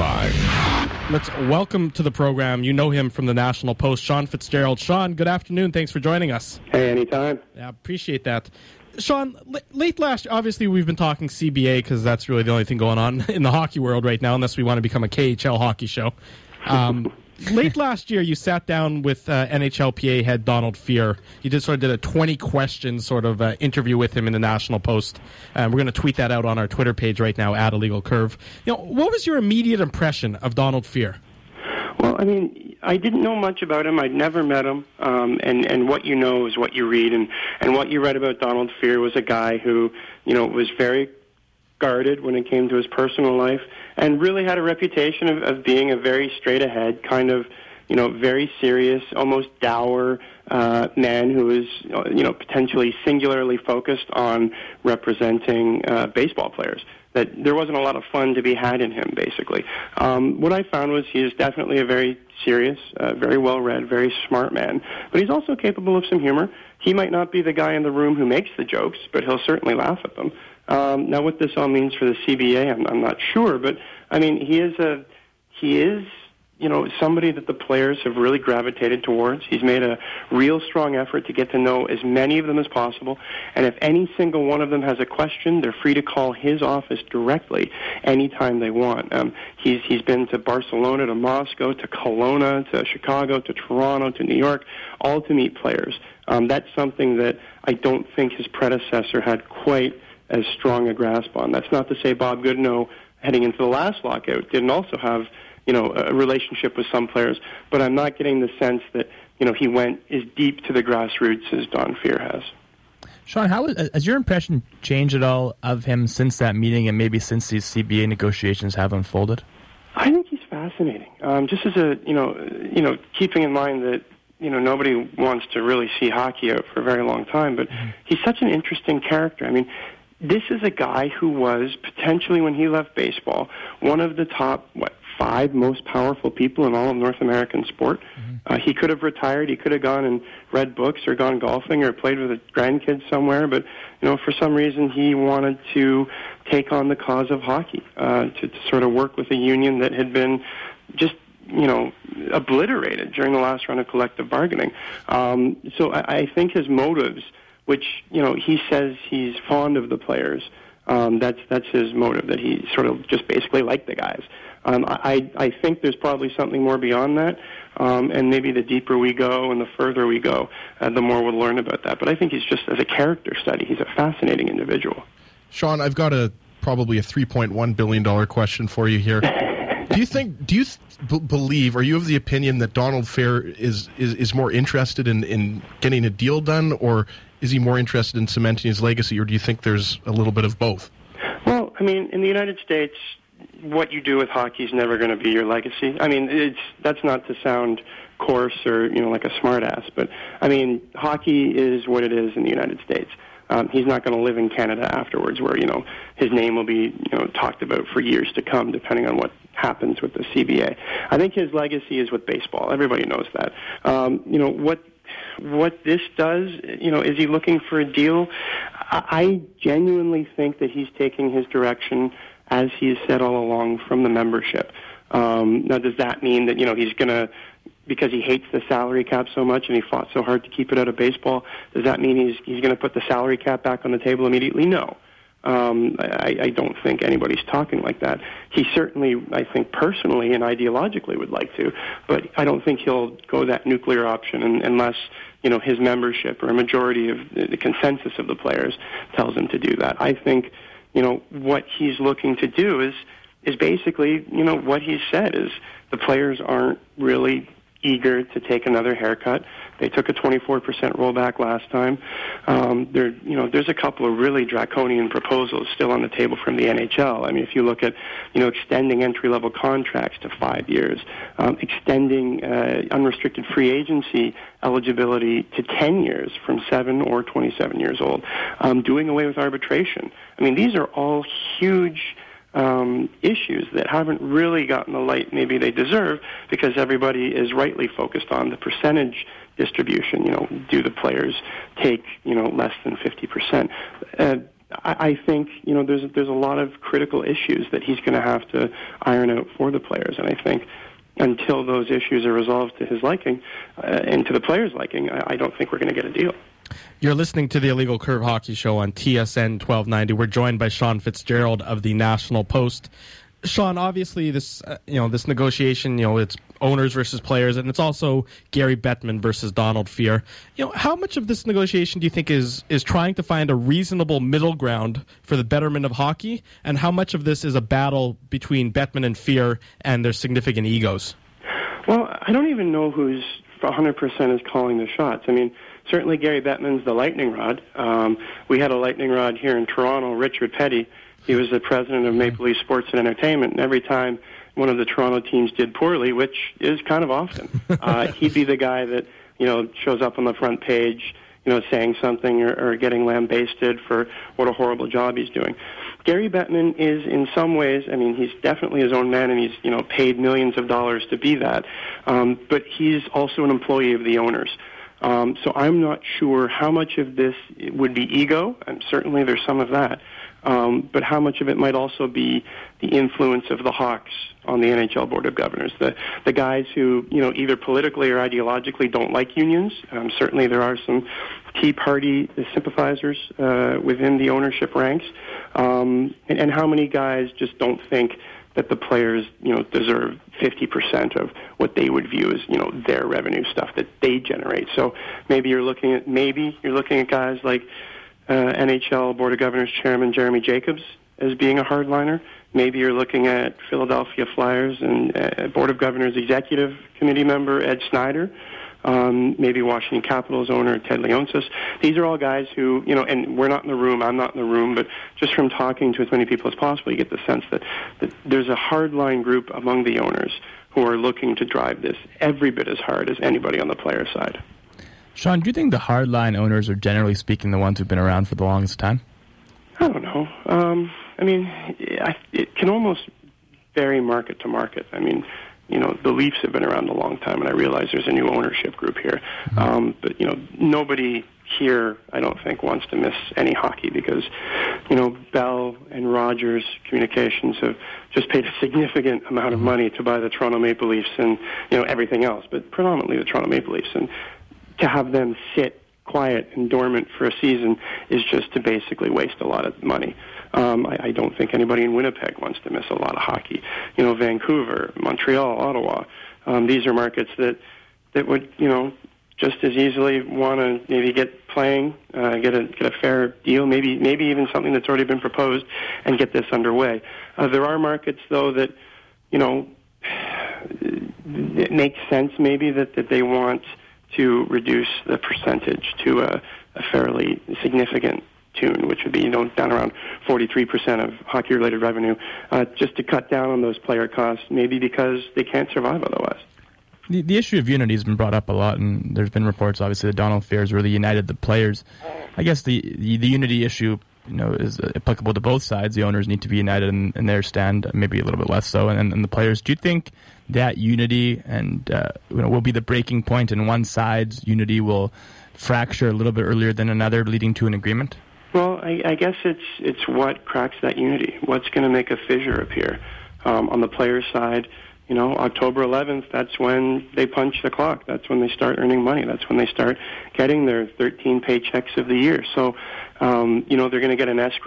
hotline. Let's welcome to the program. You know him from the National Post, Sean Fitzgerald. Sean, good afternoon. Thanks for joining us. Hey, anytime. Yeah, appreciate that. Sean, l- late last year, obviously we've been talking C B A because that's really the only thing going on in the hockey world right now, unless we want to become a K H L hockey show. Um, late last year, you sat down with uh, N H L P A head Donald Fear. You did sort of did a twenty question sort of uh, interview with him in the National Post. Um, we're going to tweet that out on our Twitter page right now, at Illegal Curve. You know, what was your immediate impression of Donald Fear? Well, I mean, I didn't know much about him. I'd never met him. Um, and, and what you know is what you read. And, and what you read about Donald Fear was a guy who, you know, was very guarded when it came to his personal life and really had a reputation of, of being a very straight-ahead, kind of, you know, very serious, almost dour uh, man who was, you know, potentially singularly focused on representing uh, baseball players. That there wasn't a lot of fun to be had in him, basically. Um, what I found was he is definitely a very serious, uh, very well-read, very smart man, but he's also capable of some humor. He might not be the guy in the room who makes the jokes, but he'll certainly laugh at them. Um, now, what this all means for the C B A, I'm, I'm not sure, but, I mean, he is a, he is... you know, somebody that the players have really gravitated towards. He's made a real strong effort to get to know as many of them as possible. And if any single one of them has a question, they're free to call his office directly anytime they want. Um, he's he's been to Barcelona, to Moscow, to Kelowna, to Chicago, to Toronto, to New York, all to meet players. Um, that's something that I don't think his predecessor had quite as strong a grasp on. That's not to say Bob Goodenow, heading into the last lockout, didn't also have you know, a relationship with some players, but I'm not getting the sense that, you know, he went as deep to the grassroots as Don Fear has. Sean, how has your impression changed at all of him since that meeting and maybe since these C B A negotiations have unfolded? I think he's fascinating. Um, just as a, you know, you know, keeping in mind that, you know, nobody wants to really see hockey out for a very long time, but mm-hmm. he's such an interesting character. I mean, this is a guy who was potentially, when he left baseball, one of the top, what, five most powerful people in all of North American sport. Mm-hmm. Uh, he could have retired. He could have gone and read books or gone golfing or played with his grandkids somewhere. But, you know, for some reason he wanted to take on the cause of hockey, uh, to, to sort of work with a union that had been just, you know, obliterated during the last round of collective bargaining. Um, so I, I think his motives, which, you know, he says he's fond of the players, um, that's that's his motive, that he sort of just basically liked the guys. Um, I, I think there's probably something more beyond that, um, and maybe the deeper we go and the further we go, uh, the more we'll learn about that. But I think he's just, as a character study, he's a fascinating individual. Sean, I've got a probably a three point one billion dollars question for you here. do you think, do you th- b- believe, are you of the opinion that Donald Fehr is, is, is more interested in, in getting a deal done, or is he more interested in cementing his legacy, or do you think there's a little bit of both? Well, I mean, in the United States, what you do with hockey is never going to be your legacy. I mean, it's that's not to sound coarse or, you know, like a smartass, but, I mean, hockey is what it is in the United States. Um, he's not going to live in Canada afterwards where, you know, his name will be, you know, talked about for years to come, depending on what happens with the C B A. I think his legacy is with baseball. Everybody knows that. Um, you know, what what this does, you know, is he looking for a deal? I, I genuinely think that he's taking his direction, as he has said all along, from the membership. Um, now, does that mean that, you know, he's going to, because he hates the salary cap so much and he fought so hard to keep it out of baseball, does that mean he's he's going to put the salary cap back on the table immediately? No. Um, I, I don't think anybody's talking like that. He certainly, I think, personally and ideologically would like to, but I don't think he'll go that nuclear option unless, you know, his membership or a majority of the consensus of the players tells him to do that. I think, you know, what he's looking to do is is basically, you know, what he said is the players aren't really eager to take another haircut. They took a twenty-four percent rollback last time. Um, there, you know, there's a couple of really draconian proposals still on the table from the N H L. I mean, if you look at, you know, extending entry-level contracts to five years, um, extending uh, unrestricted free agency eligibility to ten years from seven or twenty-seven years old, um, doing away with arbitration. I mean, these are all huge Um, issues that haven't really gotten the light maybe they deserve because everybody is rightly focused on the percentage distribution. You know, do the players take, you know, less than fifty percent? Uh, I, I think, you know, there's, there's a lot of critical issues that he's going to have to iron out for the players, and I think until those issues are resolved to his liking uh, and to the players' liking, I, I don't think we're going to get a deal. You're listening to the Illegal Curve Hockey Show on T S N twelve ninety. We're joined by Sean Fitzgerald of the National Post. Sean, obviously, this uh, you know this negotiation, you know, it's owners versus players, and it's also Gary Bettman versus Donald Fehr. You know, how much of this negotiation do you think is is trying to find a reasonable middle ground for the betterment of hockey, and how much of this is a battle between Bettman and Fehr and their significant egos? Well, I don't even know who's one hundred percent is calling the shots. I mean, certainly Gary Bettman's the lightning rod. Um, we had a lightning rod here in Toronto, Richard Petty. He was the president of Maple Leaf Sports and Entertainment, and every time one of the Toronto teams did poorly, which is kind of often, uh, he'd be the guy that, you know, shows up on the front page, you know, saying something or, or getting lambasted for what a horrible job he's doing. Gary Bettman is, in some ways, I mean, he's definitely his own man, and he's, you know, paid millions of dollars to be that. Um, but he's also an employee of the owners. Um, so I'm not sure how much of this would be ego, and certainly there's some of that, um, but how much of it might also be the influence of the Hawks on the N H L Board of Governors, the the guys who, you know, either politically or ideologically don't like unions. Um, certainly there are some Tea Party sympathizers uh, within the ownership ranks, um, and, and how many guys just don't think that the players, you know, deserve fifty percent of what they would view as, you know, their revenue stuff that they generate. So maybe you're looking at maybe you're looking at guys like uh, N H L Board of Governors Chairman Jeremy Jacobs as being a hardliner. Maybe you're looking at Philadelphia Flyers and uh, Board of Governors Executive Committee member Ed Snyder. Um, maybe Washington Capitals owner Ted Leonsis. These are all guys who, you know, and we're not in the room, I'm not in the room, but just from talking to as many people as possible, you get the sense that, that there's a hardline group among the owners who are looking to drive this every bit as hard as anybody on the player side. Sean, do you think the hardline owners are generally speaking the ones who've been around for the longest time? I don't know. Um, I mean, I, it can almost vary market to market. I mean, you know, the Leafs have been around a long time, and I realize there's a new ownership group here. Mm-hmm. Um, but, you know, nobody here, I don't think, wants to miss any hockey because, you know, Bell and Rogers Communications have just paid a significant amount of money to buy the Toronto Maple Leafs and, you know, everything else, but predominantly the Toronto Maple Leafs. And to have them sit quiet and dormant for a season is just to basically waste a lot of money. Um, I, I don't think anybody in Winnipeg wants to miss a lot of hockey. You know, Vancouver, Montreal, Ottawa, um, these are markets that, that would, you know, just as easily want to maybe get playing, uh, get a get a fair deal, maybe maybe even something that's already been proposed, and get this underway. Uh, there are markets, though, that, you know, it makes sense maybe that, that they want to reduce the percentage to a, a fairly significant tune, which would be, you know, down around forty-three percent of hockey-related revenue, uh, just to cut down on those player costs, maybe because they can't survive otherwise. The, the issue of unity has been brought up a lot, and there's been reports, obviously, that Donald Fehr has really united the players. I guess the, the, the unity issue, you know, is applicable to both sides. The owners need to be united in, in their stand, maybe a little bit less so, and, and the players. Do you think that unity and uh, you know, will be the breaking point, and one side's unity will fracture a little bit earlier than another, leading to an agreement? Well, I, I guess it's it's what cracks that unity. What's going to make a fissure appear? Um, on the players' side, you know, October eleventh, that's when they punch the clock. That's when they start earning money. That's when they start getting their thirteen paychecks of the year. So, um, you know, they're going to get an escrow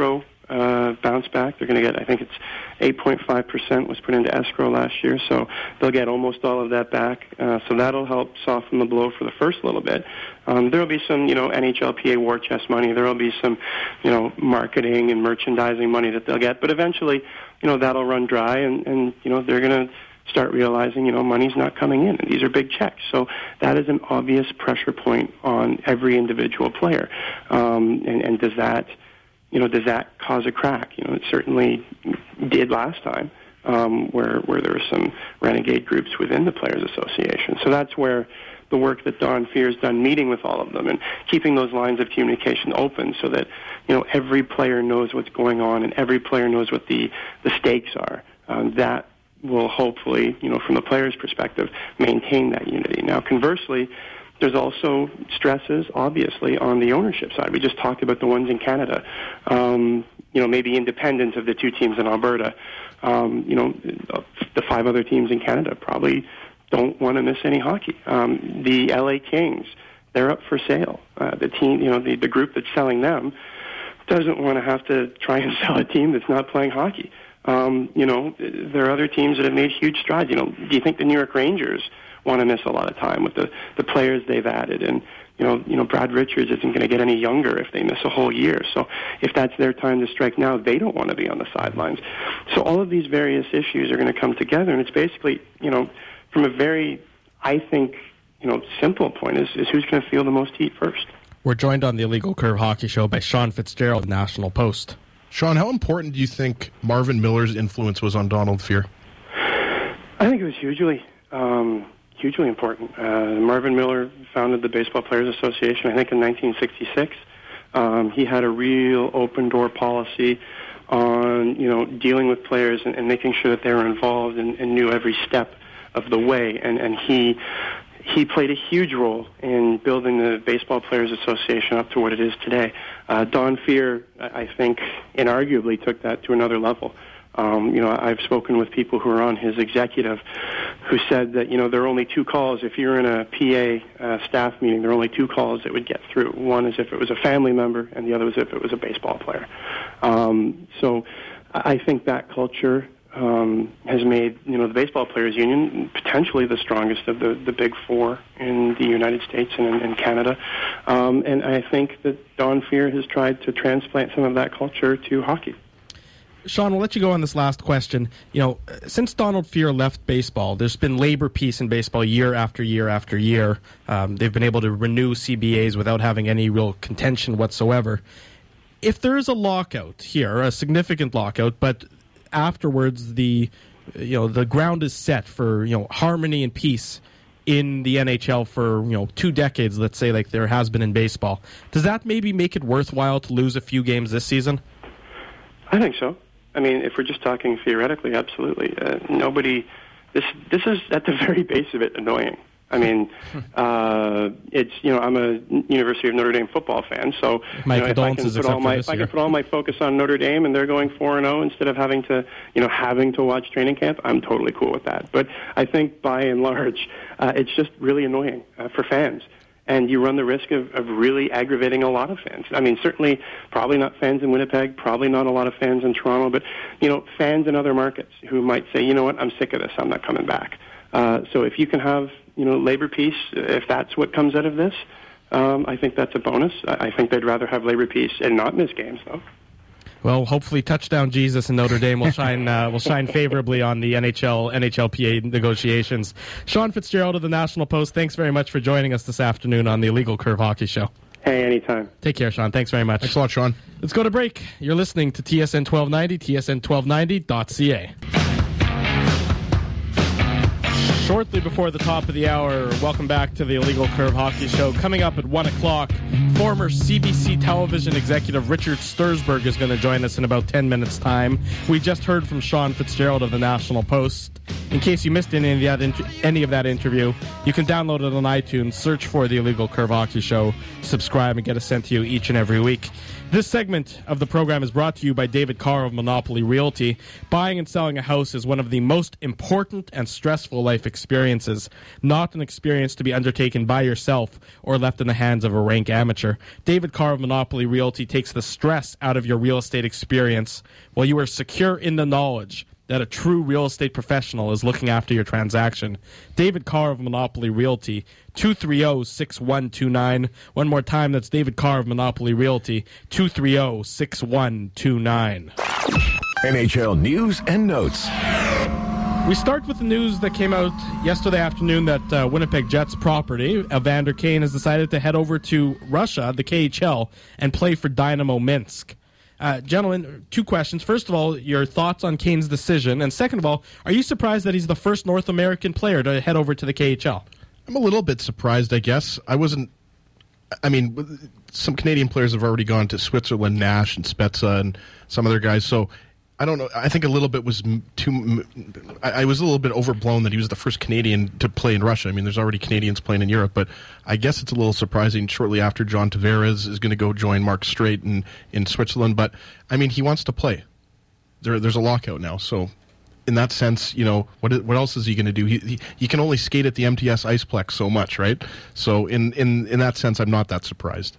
uh, bounce back. They're going to get, I think it's eight point five percent was put into escrow last year, so they'll get almost all of that back. Uh, so that'll help soften the blow for the first little bit. Um, there will be some, you know, N H L P A war chest money. There will be some, you know, marketing and merchandising money that they'll get. But eventually, you know, that'll run dry, and, and you know, they're going to start realizing, you know, money's not coming in, and these are big checks. So that is an obvious pressure point on every individual player. Um, and, and does that, you know, does that cause a crack? You know, it certainly did last time, um, where where there were some renegade groups within the Players Association. So that's where the work that Don Fehr has done, meeting with all of them and keeping those lines of communication open, so that, you know, every player knows what's going on and every player knows what the the stakes are. Um, that will hopefully, you know, from the player's perspective, maintain that unity. Now, conversely, there's also stresses, obviously, on the ownership side. We just talked about the ones in Canada, um, you know, maybe independent of the two teams in Alberta. Um, you know, the five other teams in Canada probably don't want to miss any hockey. Um, the L A Kings, they're up for sale. Uh, the team, you know, the, the group that's selling them doesn't want to have to try and sell a team that's not playing hockey. Um, you know, there are other teams that have made huge strides. You know, do you think the New York Rangers want to miss a lot of time with the, the players they've added? And, you know, you know, Brad Richards isn't going to get any younger if they miss a whole year. So if that's their time to strike now, they don't want to be on the sidelines. So all of these various issues are going to come together, and it's basically, you know, from a very, I think, you know, simple point is, is who's going to feel the most heat first. We're joined on the Illegal Curve Hockey Show by Sean Fitzgerald of the National Post. Sean, how important do you think Marvin Miller's influence was on Donald Fehr? I think it was hugely, um, hugely important. Uh, Marvin Miller founded the Baseball Players Association, I think, in nineteen sixty-six. Um, he had a real open-door policy on, you know, dealing with players and, and making sure that they were involved and, and knew every step of the way. And, and he he played a huge role in building the Baseball Players Association up to what it is today. Uh, Don Fehr, I think, inarguably took that to another level. Um, you know, I've spoken with people who are on his executive who said that, you know, there are only two calls. If you're in a P A uh, staff meeting, there are only two calls that would get through. One is if it was a family member, and the other was if it was a baseball player. Um, so I think that culture Um, has made, you know, the Baseball Players Union potentially the strongest of the, the big four in the United States and in, in Canada. Um, and I think that Don Fehr has tried to transplant some of that culture to hockey. Sean, we'll let you go on this last question. You know, since Donald Fehr left baseball, there's been labor peace in baseball year after year after year. Um, they've been able to renew C B As without having any real contention whatsoever. If there is a lockout here, a significant lockout, but afterwards the you know the ground is set for, you know, harmony and peace in the N H L for, you know, two decades, let's say, like there has been in baseball, does that maybe make it worthwhile to lose a few games this season? I think so. I mean, if we're just talking theoretically, absolutely. Uh, nobody, this this is at the very base of it annoying. I mean, uh, it's, you know, I'm a University of Notre Dame football fan, so my you know, if I can condolences put all except my for this if I year. can put all my focus on Notre Dame and they're going four and zero instead of having to, you know, having to watch training camp, I'm totally cool with that. But I think by and large, uh, it's just really annoying uh, for fans. And you run the risk of, of really aggravating a lot of fans. I mean, certainly probably not fans in Winnipeg, probably not a lot of fans in Toronto, but, you know, fans in other markets who might say, you know what, I'm sick of this, I'm not coming back. Uh, so if you can have, you know, labor peace, if that's what comes out of this, um, I think that's a bonus. I, I think they'd rather have labor peace and not miss games, though. Well, hopefully, touchdown Jesus and Notre Dame will shine uh, will shine favorably on the N H L N H L P A negotiations. Sean Fitzgerald of the National Post, thanks very much for joining us this afternoon on the Illegal Curve Hockey Show. Hey, anytime. Take care, Sean. Thanks very much. Thanks a lot, Sean. Let's go to break. You're listening to T S N twelve ninety, T S N twelve ninety dot C A. Shortly before the top of the hour, welcome back to the Illegal Curve Hockey Show. Coming up at one o'clock, former C B C television executive Richard Sturzberg is going to join us in about ten minutes' time. We just heard from Sean Fitzgerald of the National Post. In case you missed any of that, inter- any of that interview, you can download it on iTunes, search for the Illegal Curve Hockey Show, subscribe, and get it sent to you each and every week. This segment of the program is brought to you by David Carr of Monopoly Realty. Buying and selling a house is one of the most important and stressful life experiences experiences, not an experience to be undertaken by yourself or left in the hands of a rank amateur. David Carr of Monopoly Realty takes the stress out of your real estate experience while you are secure in the knowledge that a true real estate professional is looking after your transaction. David Carr of Monopoly Realty, two three zero, six one two nine. One more time, that's David Carr of Monopoly Realty, two three zero, six one two nine. N H L news and notes. We start with the news that came out yesterday afternoon that uh, Winnipeg Jets property, Evander Kane, has decided to head over to Russia, the K H L, and play for Dynamo Minsk. Uh, gentlemen, two questions. First of all, your thoughts on Kane's decision. And second of all, are you surprised that he's the first North American player to head over to the K H L? I'm a little bit surprised, I guess. I wasn't... I mean, some Canadian players have already gone to Switzerland, Nash and Spezza and some other guys, so... I don't know. I think a little bit was too... I, I was a little bit overblown that he was the first Canadian to play in Russia. I mean, there's already Canadians playing in Europe, but I guess it's a little surprising shortly after John Tavares is going to go join Mark Streit in, in Switzerland. But, I mean, he wants to play. There, there's a lockout now, so... In that sense, you know, what what else is he going to do? He, he he can only skate at the M T S Iceplex so much, right? So in, in, in that sense, I'm not that surprised.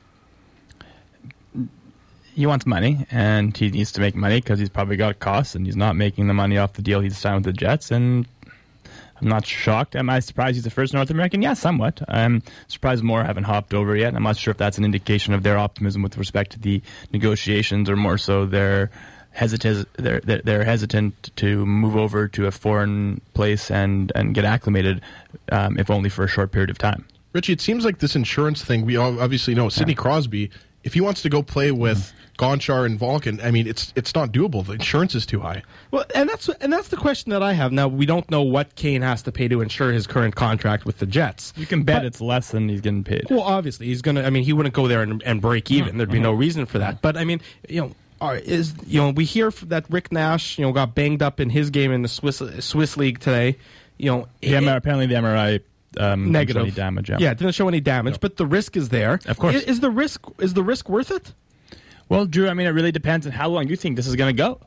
He wants money, and he needs to make money because he's probably got costs, and he's not making the money off the deal he's signed with the Jets. And I'm not shocked. Am I surprised he's the first North American? Yeah, somewhat. I'm surprised more haven't hopped over yet. I'm not sure if that's an indication of their optimism with respect to the negotiations, or more so their hesitant. They're, they're they're hesitant to move over to a foreign place and and get acclimated, um, if only for a short period of time. Richie, it seems like this insurance thing. We all obviously know Sidney yeah. Crosby. If he wants to go play with Gonchar and Volkin, I mean, it's it's not doable. The insurance is too high. Well, and that's and that's the question that I have. Now, we don't know what Kane has to pay to insure his current contract with the Jets. You can bet but, it's less than he's getting paid. Well, obviously, he's going to, I mean, he wouldn't go there and, and break even. There'd be no reason for that. But, I mean, you know, are, is you know, we hear that Rick Nash, you know, got banged up in his game in the Swiss Swiss League today. You know, the M R I, apparently the M R I um, negative didn't show any damage. Yeah. yeah, it didn't show any damage, no. But the risk is there. Of course, is, is the risk is the risk worth it? Well, Drew, I mean, it really depends on how long you think this is going to go.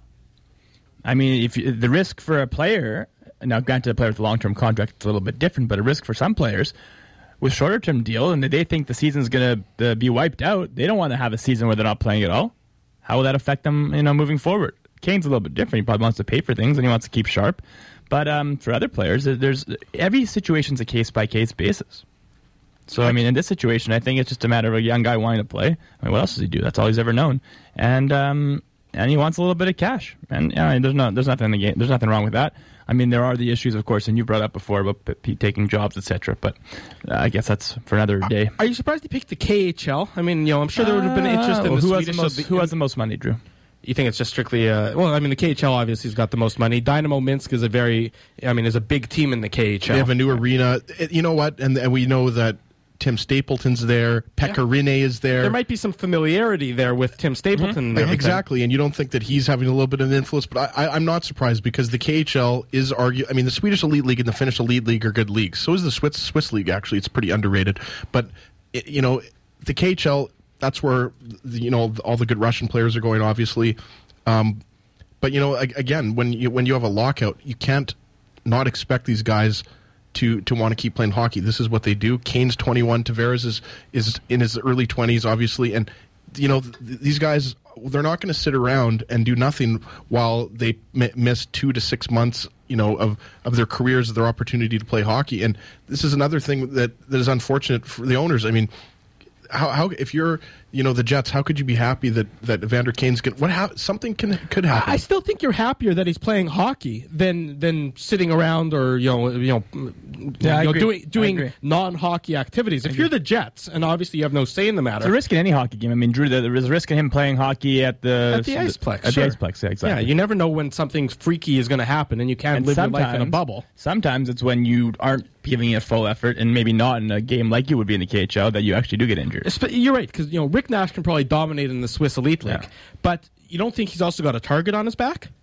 I mean, if you, the risk for a player, now granted, a player with a long-term contract is a little bit different, but a risk for some players with shorter-term deal, and they think the season's going to uh, be wiped out, they don't want to have a season where they're not playing at all. How will that affect them, you know, moving forward? Kane's a little bit different. He probably wants to pay for things, and he wants to keep sharp. But um, for other players, there's every situation's a case-by-case basis. So, I mean, in this situation, I think it's just a matter of a young guy wanting to play. I mean, what else does he do? That's all he's ever known. And um, and he wants a little bit of cash. And yeah, there's no, there's nothing in the game. There's nothing wrong with that. I mean, there are the issues, of course, and you brought up before about p- taking jobs, et cetera. But uh, I guess that's for another day. Are you surprised he picked the K H L? I mean, you know, I'm sure there would have been interest uh, in well, the who Swedish. Has the most, the, who has the most money, Drew? You think it's just strictly, uh, well, I mean, the K H L obviously has got the most money. Dynamo Minsk is a very, I mean, is a big team in the K H L. They have a new arena. You know what? And, and we know that Tim Stapleton's there. Pekka yeah. Rinne is there. There might be some familiarity there with Tim Stapleton. Mm-hmm. Exactly, and you don't think that he's having a little bit of influence, but I, I, I'm not surprised because the K H L is argue. I mean, the Swedish Elite League and the Finnish Elite League are good leagues. So is the Swiss Swiss League. Actually, it's pretty underrated. But it, you know, the K H L. That's where you know all the good Russian players are going. Obviously, um, but you know, again, when you when you have a lockout, you can't not expect these guys to to want to keep playing hockey. This is what they do. Kane's twenty-one, Tavares is is in his early twenties, obviously, and you know th- these guys, they're not going to sit around and do nothing while they m- miss two to six months, you know, of of their careers, of their opportunity to play hockey. And this is another thing that that is unfortunate for the owners. I mean, how how if you're you know the Jets, how could you be happy that that Evander Kane's going? What ha- something can could happen? I still think you're happier that he's playing hockey than than sitting around or you know you know, yeah, you know doing doing non-hockey activities. If you're the Jets, and obviously you have no say in the matter, it's a risk in any hockey game. I mean, Drew, there's a risk in him playing hockey at the at the Iceplex. At sure. the Iceplex, yeah, exactly. Yeah, you never know when something freaky is going to happen, and you can't and live your life in a bubble. Sometimes it's when you aren't giving it full effort, and maybe not in a game like you would be in the K H L, that you actually do get injured. You're right, because you know Rick Nash can probably dominate in the Swiss Elite League, yeah. but you don't think he's also got a target on his back?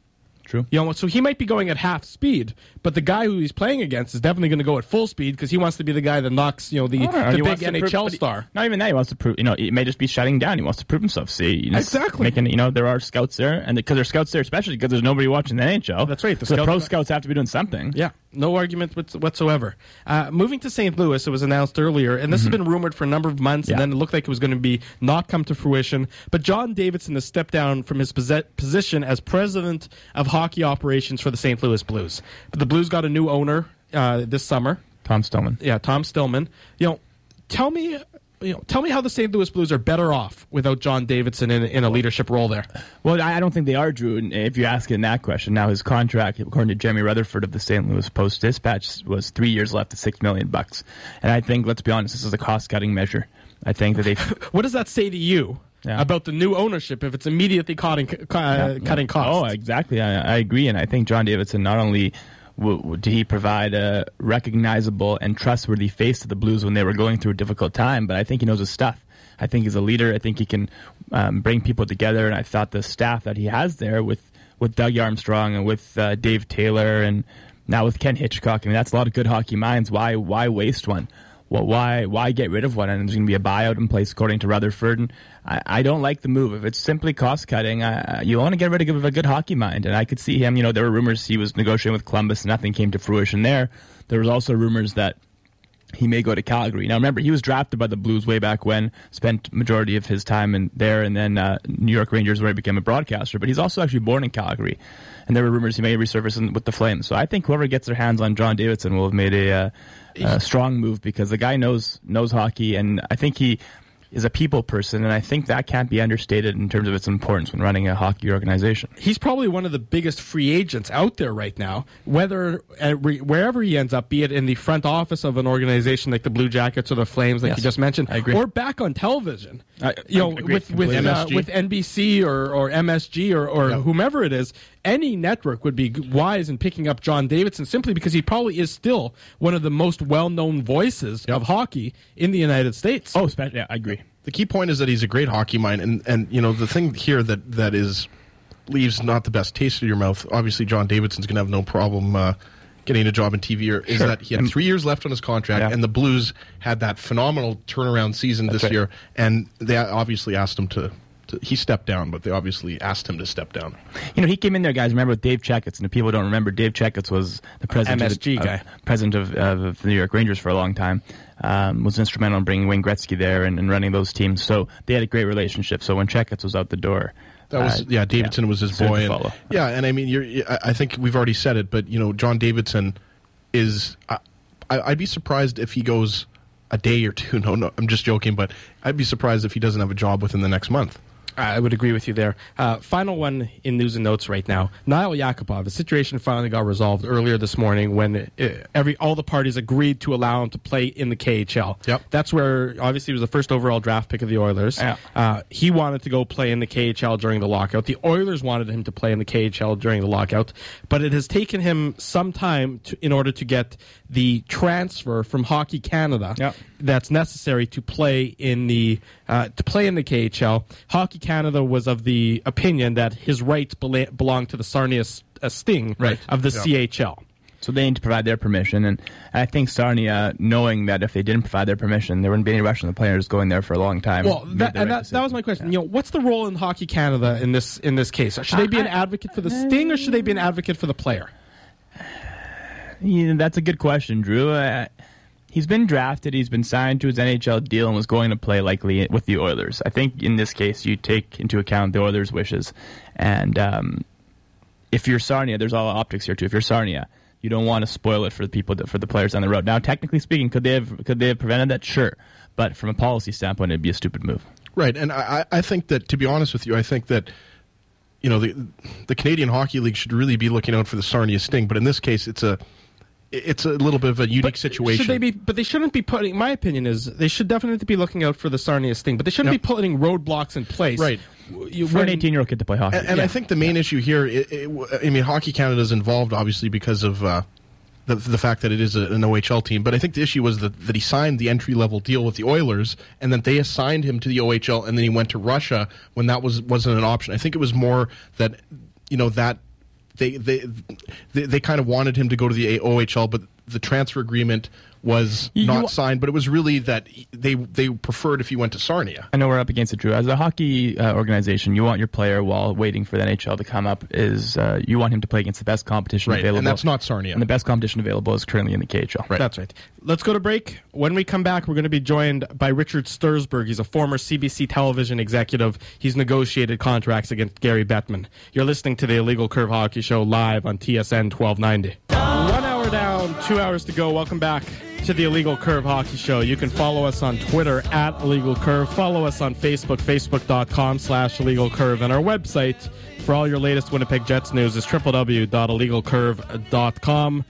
True. You know, so he might be going at half speed, but the guy who he's playing against is definitely going to go at full speed because he wants to be the guy that knocks, you know, the, Oh, the he wants big to N H L prove- star. Not even that. He wants to prove. You know, it may just be shutting down. He wants to prove himself. See, you know, Exactly. Making, you know, there are scouts there, and because there's scouts there, especially because there's nobody watching the N H L. That's right, the So the scouts- pro scouts have to be doing something. Yeah, no argument whats- whatsoever. Uh, moving to Saint Louis, it was announced earlier, and this has been rumored for a number of months, and Yeah. then it looked like it was going to be not come to fruition. But John Davidson has stepped down from his posi- position as president of hockey operations for the Saint Louis Blues. But the Blues got a new owner uh, this summer. Tom Stillman. Yeah, Tom Stillman. You know, tell me. You know, tell me how the Saint Louis Blues are better off without John Davidson in, in a leadership role there. Well, I I don't think they are, Drew. And if you ask in that question, now his contract, according to Jeremy Rutherford of the Saint Louis Post-Dispatch, was three years left at six million bucks. And I think, let's be honest, this is a cost-cutting measure. I think that they. What does that say to you Yeah. about the new ownership if it's immediately cutting, uh, cutting costs? Oh, exactly. I, I agree, and I think John Davidson not only w- w- did he provide a recognizable and trustworthy face to the Blues when they were going through a difficult time, but I think he knows his stuff. I think he's a leader. I think he can um, bring people together, and I thought the staff that he has there with, with Doug Armstrong and with uh, Dave Taylor and now with Ken Hitchcock, I mean, that's a lot of good hockey minds. Why why waste one? Well, why why get rid of one? And there's going to be a buyout in place, according to Rutherford. And I, I don't like the move. If it's simply cost cutting, uh, you want to get rid of a good hockey mind. And I could see him. You know, there were rumors he was negotiating with Columbus. Nothing came to fruition there. There was also rumors that he may go to Calgary. Now, remember, he was drafted by the Blues way back when, spent majority of his time in there, and then uh, New York Rangers, where he became a broadcaster. But he's also actually born in Calgary, and there were rumors he may resurface in, with the Flames. So I think whoever gets their hands on John Davidson will have made a, uh, a strong move because the guy knows knows hockey, and I think he is a people person, and I think that can't be understated in terms of its importance when running a hockey organization. He's probably one of the biggest free agents out there right now, whether uh, re- wherever he ends up, be it in the front office of an organization like the Blue Jackets or the Flames, like Yes, you just mentioned, I agree. or back on television. I- you know, I agree with with completely. uh, M S G. with N B C or, or M S G or, or Yep. whomever it is, any network would be g- wise in picking up John Davidson simply because he probably is still one of the most well-known voices Yep. of hockey in the United States. Oh, especially, yeah, I agree. The key point is that he's a great hockey mind, and, and you know the thing here that, that is leaves not the best taste in your mouth. Obviously, John Davidson's going to have no problem uh, getting a job in T V. Or is Sure. that he had three years left on his contract, Yeah. and the Blues had that phenomenal turnaround season this right. year, and they obviously asked him to, to. He stepped down, but they obviously asked him to step down. You know, he came in there, guys. Remember with Dave Checketts, and if people don't remember, Dave Checketts was the president, M S G of, guy. uh, president of, of the New York Rangers for a long time. Um, was instrumental in bringing Wayne Gretzky there and, and running those teams. So they had a great relationship. So when Checketts was out the door, That was uh, yeah. Davidson was his soon to boy. And, follow. yeah, and I mean, you're, I I think we've already said it, but you know, John Davidson is. I, I, I'd be surprised if he goes a day or two. No, no, I'm just joking, but I'd be surprised if he doesn't have a job within the next month. I would agree with you there. Uh, final one in news and notes right now. Niall Yakupov. The situation finally got resolved earlier this morning when uh, every all the parties agreed to allow him to play in the K H L. Yep. That's where obviously he was the first overall draft pick of the Oilers. Yeah. Uh, he wanted to go play in the K H L during the lockout. The Oilers wanted him to play in the K H L during the lockout, but it has taken him some time to, in order to get the transfer from Hockey Canada Yep. that's necessary to play in the uh, to play in the K H L. Hockey Canada was of the opinion that his rights bela- belonged to the Sarnia S- uh, Sting Right. of the Yeah. C H L. so they need to provide their permission. And I think Sarnia, knowing that if they didn't provide their permission, there wouldn't be any rush on the players going there for a long time. Well, made that, the and right that, that was my decision. question. You know, what's the role in Hockey Canada in this in this case? Should they be an advocate for the Sting, or should they be an advocate for the player? Yeah, that's a good question, Drew. Uh, he's been drafted. He's been signed to his N H L deal and was going to play likely with the Oilers. I think in this case, you take into account the Oilers' wishes. And um, if you're Sarnia, there's all optics here too. If you're Sarnia, you don't want to spoil it for the people, that, for the players on the road. Now, technically speaking, could they have could they have prevented that? Sure, but from a policy standpoint, it'd be a stupid move. Right, and I, I think that, to be honest with you, I think that you know the the Canadian Hockey League should really be looking out for the Sarnia Sting, but in this case, it's a it's a little bit of a unique But situation. Should they be? But they shouldn't be putting. My opinion is they should definitely be looking out for the Sarnia Sting, but they shouldn't Yep. be putting roadblocks in place. Right. You, For an when- eighteen-year-old kid to play hockey. And, and I think the main issue here, it, it, I mean, Hockey Canada is involved obviously because of uh, the the fact that it is a, an O H L team. But I think the issue was that, that he signed the entry level deal with the Oilers, and that they assigned him to the O H L, and then he went to Russia when that was wasn't an option. I think it was more that you know that they they they, they kind of wanted him to go to the O H L, but the transfer agreement was You- not you- signed. But it was really that they they preferred if he went to Sarnia. I know we're up against it, Drew. As a hockey uh, organization, you want your player, while waiting for the N H L to come up, is uh, you want him to play against the best competition Right, available. and that's not Sarnia. And the best competition available is currently in the K H L. Right. That's right. Let's go to break. When we come back, we're going to be joined by Richard Sturzberg. He's a former C B C television executive. He's negotiated contracts against Gary Bettman. You're listening to the Illegal Curve Hockey Show live on T S N twelve ninety. One hour down, two hours to go. Welcome back to the Illegal Curve Hockey Show. You can follow us on Twitter at Illegal Curve. Follow us on Facebook, facebook.com slash Illegal Curve. And our website for all your latest Winnipeg Jets news is w w w dot illegal curve dot com.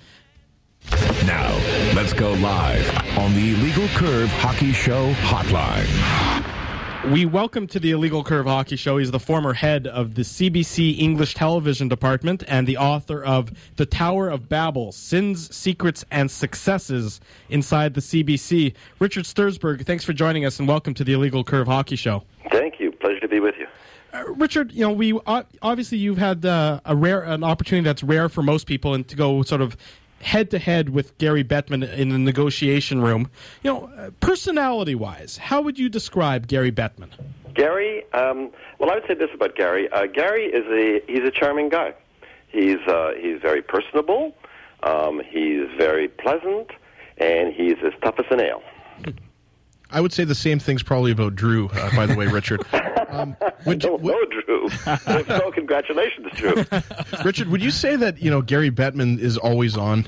Now, let's go live on the Illegal Curve Hockey Show hotline. We welcome to the Illegal Curve Hockey Show. He's the former head of the C B C English Television Department and the author of The Tower of Babel, Sins, Secrets, and Successes Inside the C B C. Richard Sturzberg, thanks for joining us, and welcome to the Illegal Curve Hockey Show. Thank you. Pleasure to be with you. Uh, Richard, you know, we uh, obviously you've had uh, a rare an opportunity that's rare for most people, and to go sort of head-to-head with Gary Bettman in the negotiation room. You know, uh, personality-wise, how would you describe Gary Bettman? Gary, um, well, I would say this about Gary. Uh, Gary is a he's a charming guy. He's uh, he's very personable. Um, he's very pleasant, and he's as tough as a nail. I would say the same things probably about Drew, uh, by the way, Richard. Um, would I you, don't know, Drew. If so, congratulations, Drew. Richard, would you say that, you know, Gary Bettman is always on?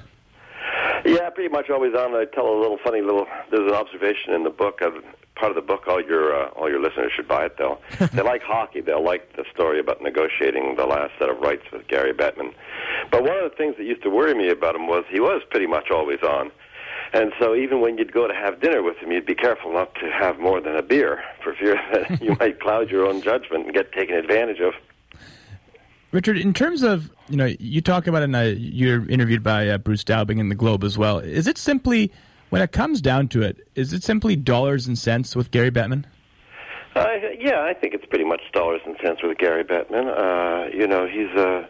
Yeah, pretty much always on. I tell a little funny little. There's an observation in the book. Of, part of the book. All your uh, all your listeners should buy it, though. They like hockey. They'll like the story about negotiating the last set of rights with Gary Bettman. But one of the things that used to worry me about him was he was pretty much always on. And so even when you'd go to have dinner with him, you'd be careful not to have more than a beer for fear that you might cloud your own judgment and get taken advantage of. Richard, in terms of, you know, you talk about it, and uh, you're interviewed by uh, Bruce Daubing in the Globe as well. Is it simply, when it comes down to it, is it simply dollars and cents with Gary Bettman? Uh, yeah, I think it's pretty much dollars and cents with Gary Bettman. Uh, you know, he's uh,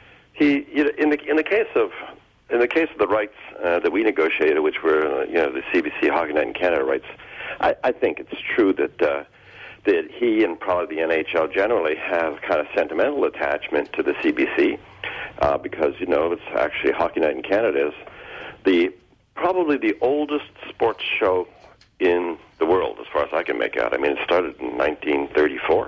he you know, in the in the case of in the case of the rights uh, that we negotiated, which were uh, you know the C B C Hockey Night in Canada rights. I, I think it's true that. Uh, that he and probably the N H L generally have kind of sentimental attachment to the C B C uh, because, you know, it's actually Hockey Night in Canada is the probably the oldest sports show in the world as far as I can make out. I mean, it started in nineteen thirty-four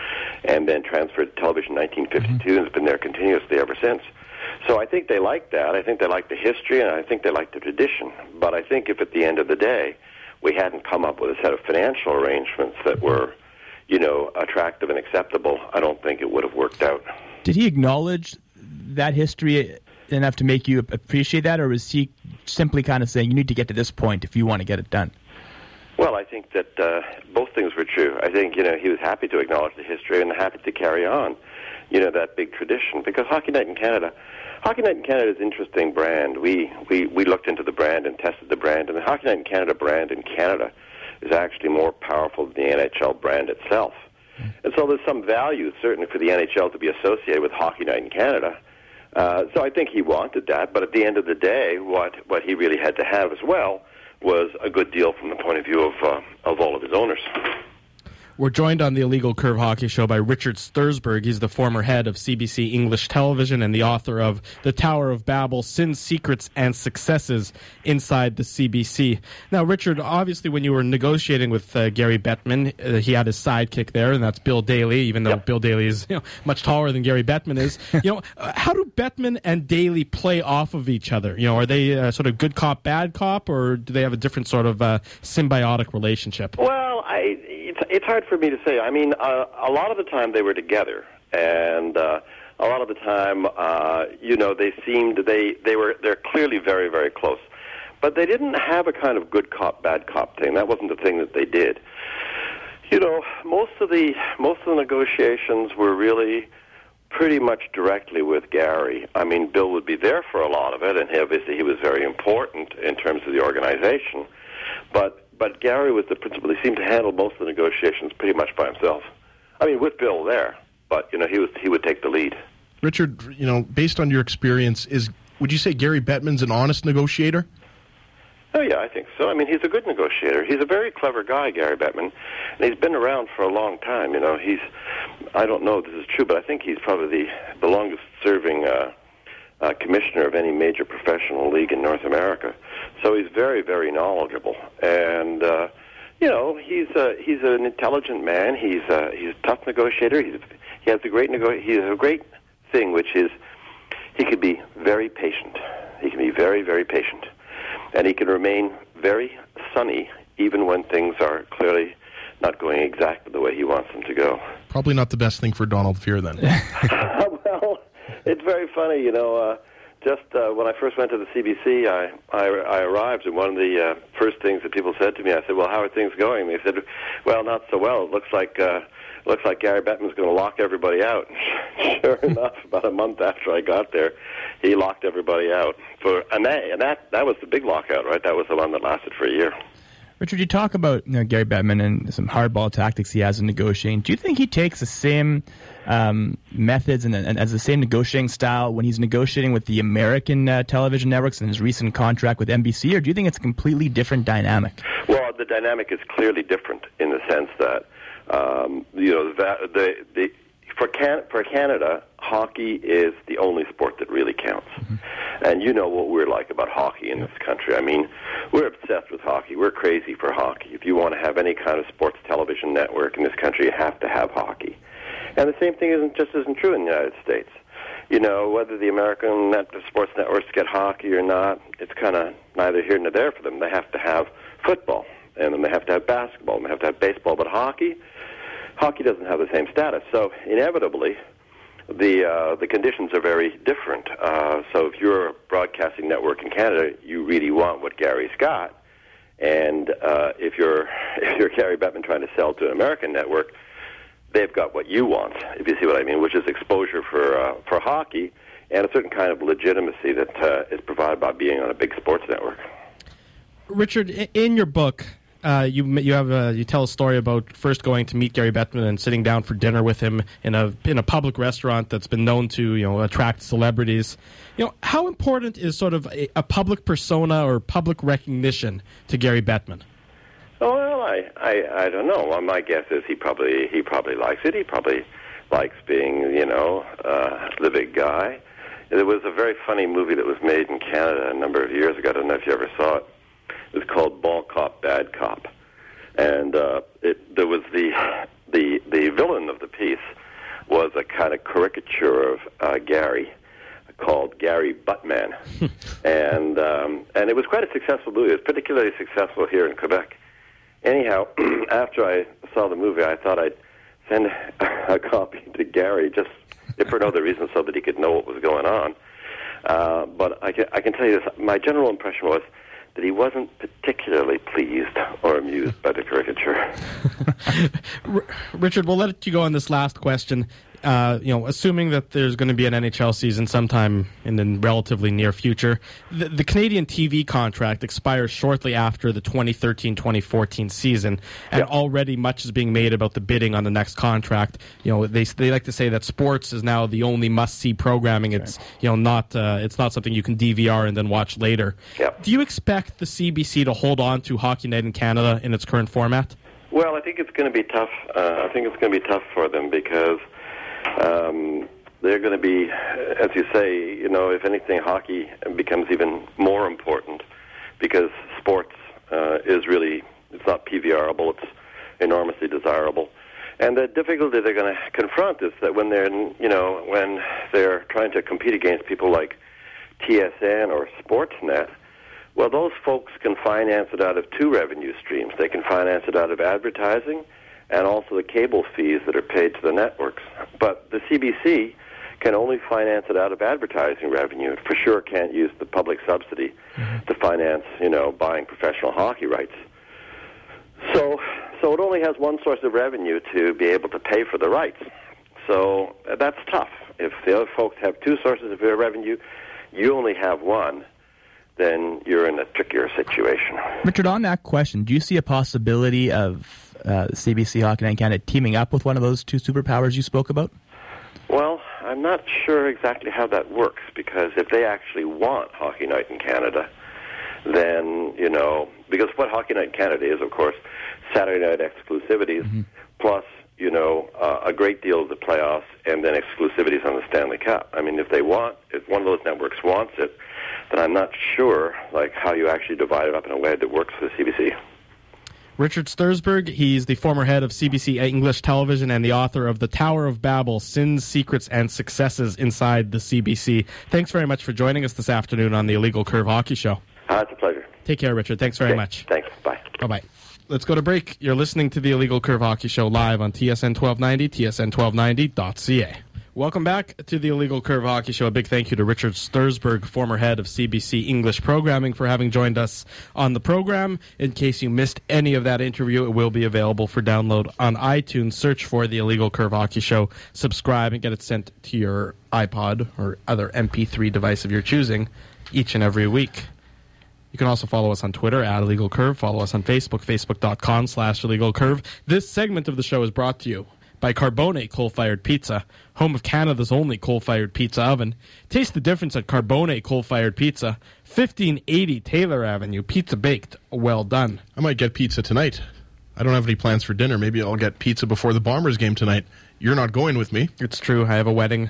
and then transferred to television in nineteen fifty-two mm-hmm. and it's been there continuously ever since. So I think they like that. I think they like the history and I think they like the tradition. But I think if at the end of the day we hadn't come up with a set of financial arrangements that were you know, attractive and acceptable, I don't think it would have worked out. Did he acknowledge that history enough to make you appreciate that, or was he simply kind of saying, you need to get to this point if you want to get it done? Well, I think that uh, both things were true. I think, you know, he was happy to acknowledge the history and happy to carry on, you know, that big tradition. Because Hockey Night in Canada, Hockey Night in Canada is an interesting brand. We, we, we looked into the brand and tested the brand, and the Hockey Night in Canada brand in Canada is actually more powerful than the N H L brand itself. And so there's some value, certainly, for the N H L to be associated with Hockey Night in Canada. Uh, so I think he wanted that, but at the end of the day, what, what he really had to have as well was a good deal from the point of view of, uh, of all of his owners. We're joined on the Illegal Curve Hockey Show by Richard Sturzberg. He's the former head of C B C English Television and the author of The Tower of Babel, Sins, Secrets, and Successes Inside the C B C. Now, Richard, obviously when you were negotiating with uh, Gary Bettman, uh, he had his sidekick there, and that's Bill Daly, even though yep. Bill Daly is you know, much taller than Gary Bettman is. you know, uh, how do Bettman and Daly play off of each other? You know, are they uh, sort of good cop, bad cop, or do they have a different sort of uh, symbiotic relationship? Well, I... It's, it's hard for me to say. I mean, uh, a lot of the time they were together, and uh, a lot of the time, uh, you know, they seemed they they were they're clearly very very close, but they didn't have a kind of good cop bad cop thing. That wasn't the thing that they did. You know, most of the most of the negotiations were really pretty much directly with Gary. I mean, Bill would be there for a lot of it, and he, obviously he was very important in terms of the organization, but. But Gary was the principal. He seemed to handle most of the negotiations pretty much by himself. I mean, with Bill there, but you know, he was he would take the lead. Richard, you know, based on your experience, is would you say Gary Bettman's an honest negotiator? Oh, yeah, I think so. I mean, he's a good negotiator. He's a very clever guy, Gary Bettman, and he's been around for a long time. You know, he's, I don't know if this is true, but I think he's probably the, the longest-serving uh, uh, commissioner of any major professional league in North America. So he's very, very knowledgeable. And, uh, you know, he's uh, he's an intelligent man. He's uh, he's a tough negotiator. He's, he has a great nego- he has a great thing, which is he could be very patient. He can be very, very patient. And he can remain very sunny even when things are clearly not going exactly the way he wants them to go. Probably not the best thing for Donald Fear, then. Well, it's very funny, you know. Uh, just uh, when I first went to the C B C, I, I, I arrived, and one of the uh, first things that people said to me, I said, well, how are things going? And they said, well, not so well. It looks like... Uh, Looks like Gary Bettman's going to lock everybody out. Sure enough, about a month after I got there, he locked everybody out. For and that and that, that was the big lockout, right? That was the one that lasted for a year. Richard, you talk about you know, Gary Bettman and some hardball tactics he has in negotiating. Do you think he takes the same um, methods and, and as the same negotiating style when he's negotiating with the American uh, television networks in his recent contract with N B C, or do you think it's a completely different dynamic? Well, the dynamic is clearly different in the sense that Um, you know, the, the, the, for, Can, for Canada, hockey is the only sport that really counts. Mm-hmm. And you know what we're like about hockey in this country. I mean, we're obsessed with hockey. We're crazy for hockey. If you want to have any kind of sports television network in this country, you have to have hockey. And the same thing isn't just isn't true in the United States. You know, whether the American net, sports networks get hockey or not, it's kind of neither here nor there for them. They have to have football, and then they have to have basketball, and they have to have baseball. But hockey, hockey doesn't have the same status. So inevitably, the uh, the conditions are very different. Uh, so if you're a broadcasting network in Canada, you really want what Gary's got. And uh, if you're if you're Gary Bettman trying to sell to an American network, they've got what you want, if you see what I mean, which is exposure for uh, for hockey and a certain kind of legitimacy that uh, is provided by being on a big sports network. Richard, in your book, uh, you you have a, you tell a story about first going to meet Gary Bettman and sitting down for dinner with him in a in a public restaurant that's been known to you know attract celebrities. You know, how important is sort of a, a public persona or public recognition to Gary Bettman? Oh, well, I, I, I don't know. Well, my guess is he probably he probably likes it. He probably likes being, you know, uh, the big guy. There was a very funny movie that was made in Canada a number of years ago. I don't know if you ever saw it. It was called Ball Cop, Bad Cop. And uh, it, there was the, the, the villain of the piece was a kind of caricature of uh, Gary called Gary Buttman. and, um, and it was quite a successful movie. It was particularly successful here in Quebec. Anyhow, after I saw the movie, I thought I'd send a copy to Gary, just if for no other reason, so that he could know what was going on. Uh, but I can, I can tell you this, my general impression was that he wasn't particularly pleased or amused by the caricature. Richard, we'll let you go on this last question. Uh, you know, assuming that there's going to be an N H L season sometime in the relatively near future, the, the Canadian T V contract expires shortly after the twenty thirteen twenty fourteen season, and yeah. already much is being made about the bidding on the next contract. You know, they they like to say that sports is now the only must-see programming. It's right. you know not uh, it's not something you can D V R and then watch later. Yeah. Do you expect the C B C to hold on to Hockey Night in Canada in its current format? Well, I think it's going to be tough. Uh, I think it's going to be tough for them because. Um, they're going to be, as you say, you know, if anything, hockey becomes even more important because sports uh, is really, it's not PVRable, it's enormously desirable. And the difficulty they're going to confront is that when they're, you know, when they're trying to compete against people like T S N or Sportsnet, well, those folks can finance it out of two revenue streams. They can finance it out of advertising and also the cable fees that are paid to the networks. But the C B C can only finance it out of advertising revenue. It for sure can't use the public subsidy mm-hmm. to finance, you know, buying professional hockey rights. So, so it only has one source of revenue to be able to pay for the rights. So uh, that's tough. If the other folks have two sources of revenue, you only have one, then you're in a trickier situation. Richard, on that question, do you see a possibility of uh, C B C Hockey Night in Canada teaming up with one of those two superpowers you spoke about? Well, I, I'm not sure exactly how that works, because if they actually want Hockey Night in Canada, then, you know, because what Hockey Night in Canada is, of course, Saturday night exclusivities, mm-hmm. plus, you know, uh, a great deal of the playoffs, and then exclusivities on the Stanley Cup. I mean, if they want, if one of those networks wants it, then I'm not sure, like, how you actually divide it up in a way that works for the C B C. Richard Sturzberg, he's the former head of C B C English Television and the author of The Tower of Babel, Sins, Secrets, and Successes Inside the C B C. Thanks very much for joining us this afternoon on the Illegal Curve Hockey Show. Uh, it's a pleasure. Take care, Richard. Thanks very okay. much. Thanks. Bye. Bye-bye. Let's go to break. You're listening to the Illegal Curve Hockey Show live on T S N twelve ninety, T S N twelve ninety dot C A. Welcome back to the Illegal Curve Hockey Show. A big thank you to Richard Sturzberg, former head of C B C English Programming, for having joined us on the program. In case you missed any of that interview, it will be available for download on iTunes. Search for the Illegal Curve Hockey Show, subscribe, and get it sent to your iPod or other M P three device of your choosing each and every week. You can also follow us on Twitter at Illegal Curve. Follow us on Facebook, facebook.com slash Illegal Curve. This segment of the show is brought to you by Carbone Coal-Fired Pizza, home of Canada's only coal-fired pizza oven. Taste the difference at Carbone Coal-Fired Pizza, fifteen eighty Taylor Avenue. Pizza baked, well done. I might get pizza tonight. I don't have any plans for dinner. Maybe I'll get pizza before the Bombers game tonight. You're not going with me. It's true. I have a wedding.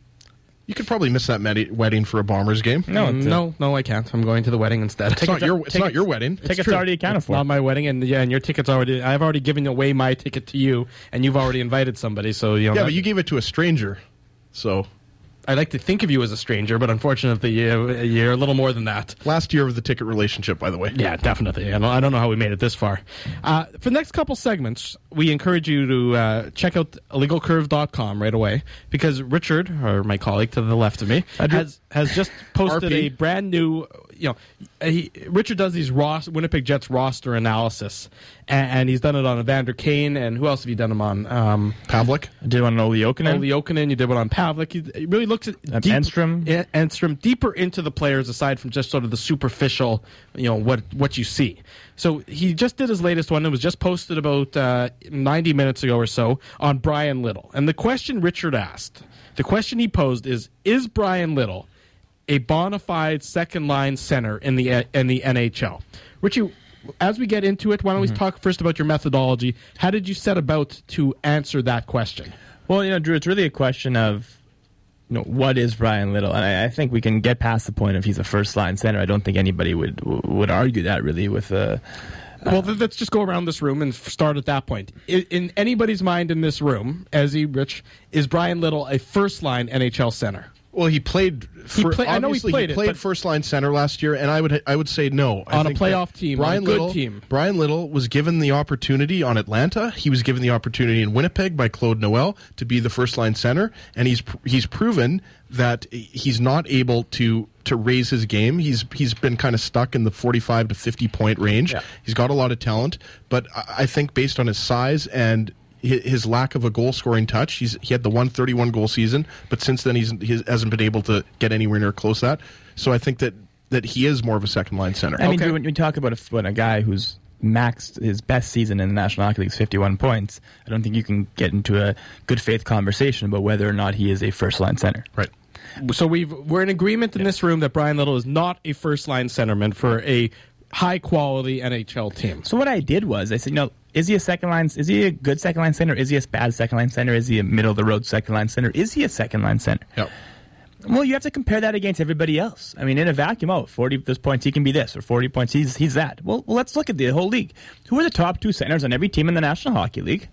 You could probably miss that med- wedding for a Bombers game. No, mm, no, no, I can't. I'm going to the wedding instead. It's not your. It's not your wedding. Tickets true. already accounted it's for. Not my wedding, and yeah, and your tickets already. I've already given away my ticket to you, and you've already invited somebody. So you know. Yeah, that, but you gave it to a stranger, so. I like to think of you as a stranger, but unfortunately, you're, you're a little more than that. Last year of the ticket relationship, by the way. Yeah, definitely. I don't, I don't know how we made it this far. Uh, for the next couple segments, we encourage you to uh, check out illegal curve dot com right away, because Richard, or my colleague to the left of me, has has just posted a brand new. You know, he, Richard does these ros- Winnipeg Jets roster analysis, and, and he's done it on Evander Kane, and who else have you done him on? Um, Pavlik. I did one on Olli Jokinen. Olli Jokinen, you did one on Pavlik. He, he really looks at Um, deep, Enstrom. E- Enstrom deeper into the players, aside from just sort of the superficial, you know, what what you see. So he just did his latest one. It was just posted about uh, ninety minutes ago or so on Brian Little. And the question Richard asked, the question he posed is, is Brian Little a bona fide second-line center in the in the N H L? Richie, as we get into it, why don't we mm-hmm. talk first about your methodology? How did you set about to answer that question? Well, you know, Drew, it's really a question of, you know, what is Brian Little? And I, I think we can get past the point of he's a first-line center. I don't think anybody would would argue that, really, with a... Uh, well, th- let's just go around this room and f- start at that point. In, in anybody's mind in this room, Ezzy, Rich, is Brian Little a first-line N H L center? Well, he played. For, he play, I know he played, he played it, first line center last year, and I would I would say no. I on a think playoff team, Brian on a good Little, team. Brian Little was given the opportunity on Atlanta. He was given the opportunity in Winnipeg by Claude Noel to be the first line center, and he's he's proven that he's not able to to raise his game. He's he's been kind of stuck in the forty-five to fifty point range. Yeah. He's got a lot of talent, but I think based on his size and his lack of a goal-scoring touch, he's he had the one thirty-one goal season, but since then he's he hasn't been able to get anywhere near close to that. So I think that, that he is more of a second-line center. I mean, okay. when you talk about a, when a guy who's maxed his best season in the National Hockey League is fifty-one points, I don't think you can get into a good faith conversation about whether or not he is a first-line center. Right. So we've we're in agreement in yeah. this room that Brian Little is not a first-line centerman for a high-quality N H L team. So what I did was I said, you know, is he a second line? Is he a good second line center? Is he a bad second line center? Is he a middle of the road second line center? Is he a second line center? Yep. Well, you have to compare that against everybody else. I mean, in a vacuum, oh, forty this points he can be this, or forty points he's he's that. Well, well, let's look at the whole league. Who are the top two centers on every team in the National Hockey League?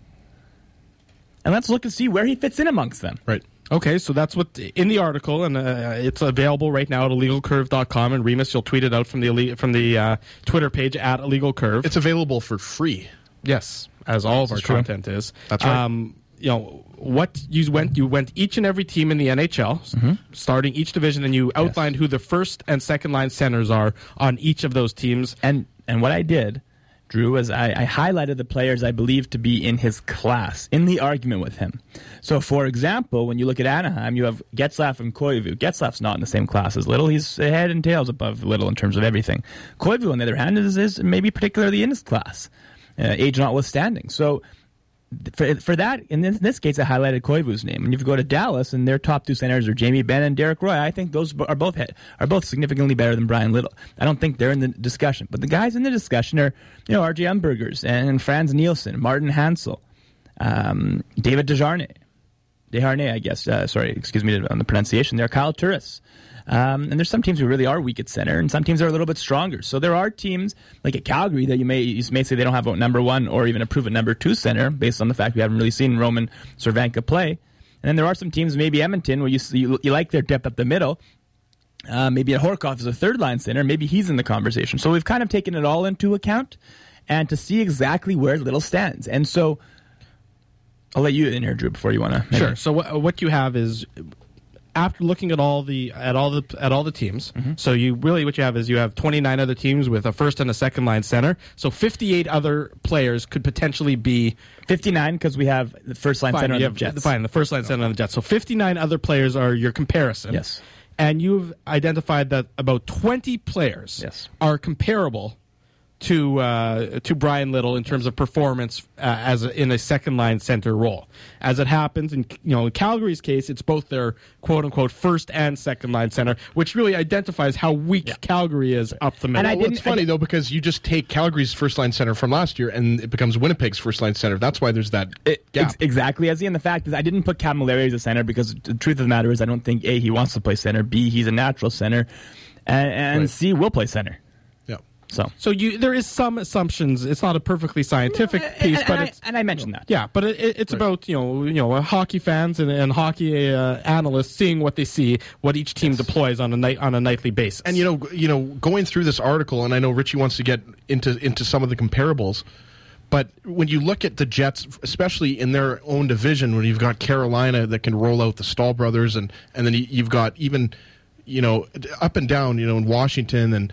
And let's look and see where he fits in amongst them. Right. Okay, so that's what in the article, and uh, it's available right now at illegal curve dot com. And Remus, you'll tweet it out from the from the uh, Twitter page at illegalcurve. It's available for free. Yes, as all of our true. content is. That's right. Um, you know what you went. You went each and every team in the N H L, mm-hmm. starting each division, and you outlined yes. who the first and second line centers are on each of those teams. And and what I did, Drew, was I, I highlighted the players I believe to be in his class, in the argument with him. So, for example, when you look at Anaheim, you have Getzlaf and Koivu. Getzlaf's not in the same class as Little. He's head and tails above Little in terms of everything. Koivu, on the other hand, is, is maybe particularly in his class, uh, age notwithstanding. So for, for that, in this, in this case, I highlighted Koivu's name. And if you go to Dallas and their top two centers are Jamie Benn and Derek Roy, I think those are both are both significantly better than Brian Little. I don't think they're in the discussion. But the guys in the discussion are, you know, R J Umbergers and Franz Nielsen, Martin Hansel, um, David Desharnais. Desharnais, I guess. Uh, sorry, excuse me on the pronunciation there. Kyle Turris. Um, and there's some teams who really are weak at center, and some teams are a little bit stronger. So there are teams like at Calgary that you may you may say they don't have a number one or even a proven number two center based on the fact we haven't really seen Roman Cervenka play. And then there are some teams, maybe Edmonton, where you you, you like their depth up the middle. Uh, maybe a Horkoff is a third line center. Maybe he's in the conversation. So we've kind of taken it all into account, and to see exactly where Little stands. And so I'll let you in here, Drew, before you want to. Sure. So what what you have is, after looking at all the at all the at all the teams, mm-hmm. so you really what you have is you have twenty-nine other teams with a first and a second line center. So fifty-eight other players could potentially be fifty-nine because we have the first line fine, center on you the have, Jets. Fine, the first line oh. center on the Jets. So fifty-nine other players are your comparison. Yes. And you've identified that about twenty players yes. are comparable to uh, to Brian Little in terms of performance uh, as a, in a second line center role. As it happens in you know in Calgary's case, it's both their quote unquote first and second line center, which really identifies how weak yeah. Calgary is up the middle. And I well, it's funny though because you just take Calgary's first line center from last year and it becomes Winnipeg's first line center. That's why there's that it, gap. Ex- exactly. As and the fact is, I didn't put Camilleri as a center because the truth of the matter is, I don't think A, he wants to play center. B, he's a natural center, and, and right. C, will play center. So, so you there is some assumptions. It's not a perfectly scientific no, piece, and, but and it's I, and I mentioned that. Yeah, but it, it's right. about you know you know hockey fans and, and hockey uh, analysts seeing what they see, what each team yes. deploys on a night on a nightly basis. And you know you know going through this article, and I know Richie wants to get into into some of the comparables, but when you look at the Jets, especially in their own division, when you've got Carolina that can roll out the Stahl brothers, and and then you've got even you know up and down, you know in Washington and.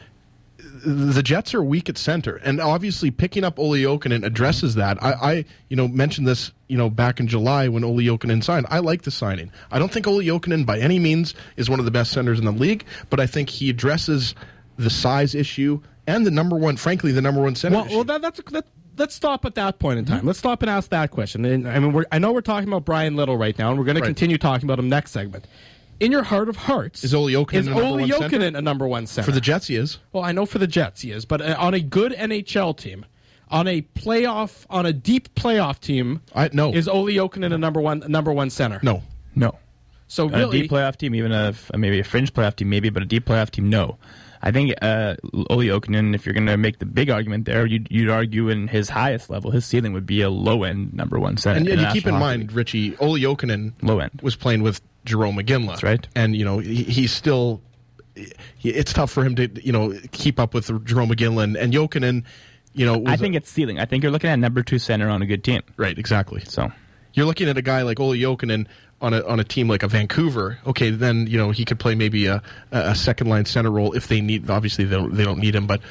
The Jets are weak at center, and obviously picking up Olli Jokinen addresses that. I, I, you know, mentioned this, you know, back in July when Olli Jokinen signed. I like the signing. I don't think Olli Jokinen by any means is one of the best centers in the league, but I think he addresses the size issue and the number one, frankly, the number one center well, issue. Well, that, that's that. Let's stop at that point in time. Mm-hmm. Let's stop and ask that question. And, I mean, we're, I know we're talking about Brian Little right now, and we're going right. to continue talking about him next segment. In your heart of hearts, is Olli Jokinen is a number Olli one Jokinen center? a number one center? For the Jets, he is. Well, I know for the Jets he is, but uh, on a good N H L team, on a playoff, on a deep playoff team, I, no. is Olli Jokinen a number one number one center? No, no. So on really, a deep playoff team, even a maybe a fringe playoff team, maybe, but a deep playoff team, no. I think uh, Olli Jokinen, if you're going to make the big argument there, you'd, you'd argue in his highest level, his ceiling would be a low-end number one center. And, and you keep in hockey. mind, Richie, Olli Jokinen low end. was playing with Jerome McGinley. That's right. And, you know, he, he's still... He, it's tough for him to, you know, keep up with Jerome McGinley. And, and Jokinen, you know... I think a, it's ceiling. I think you're looking at number two center on a good team. Right, exactly. So you're looking at a guy like Olli Jokinen on a on a team like a Vancouver. Okay, then you know he could play maybe a, a second line center role if they need. Obviously, they don't, they don't need him, but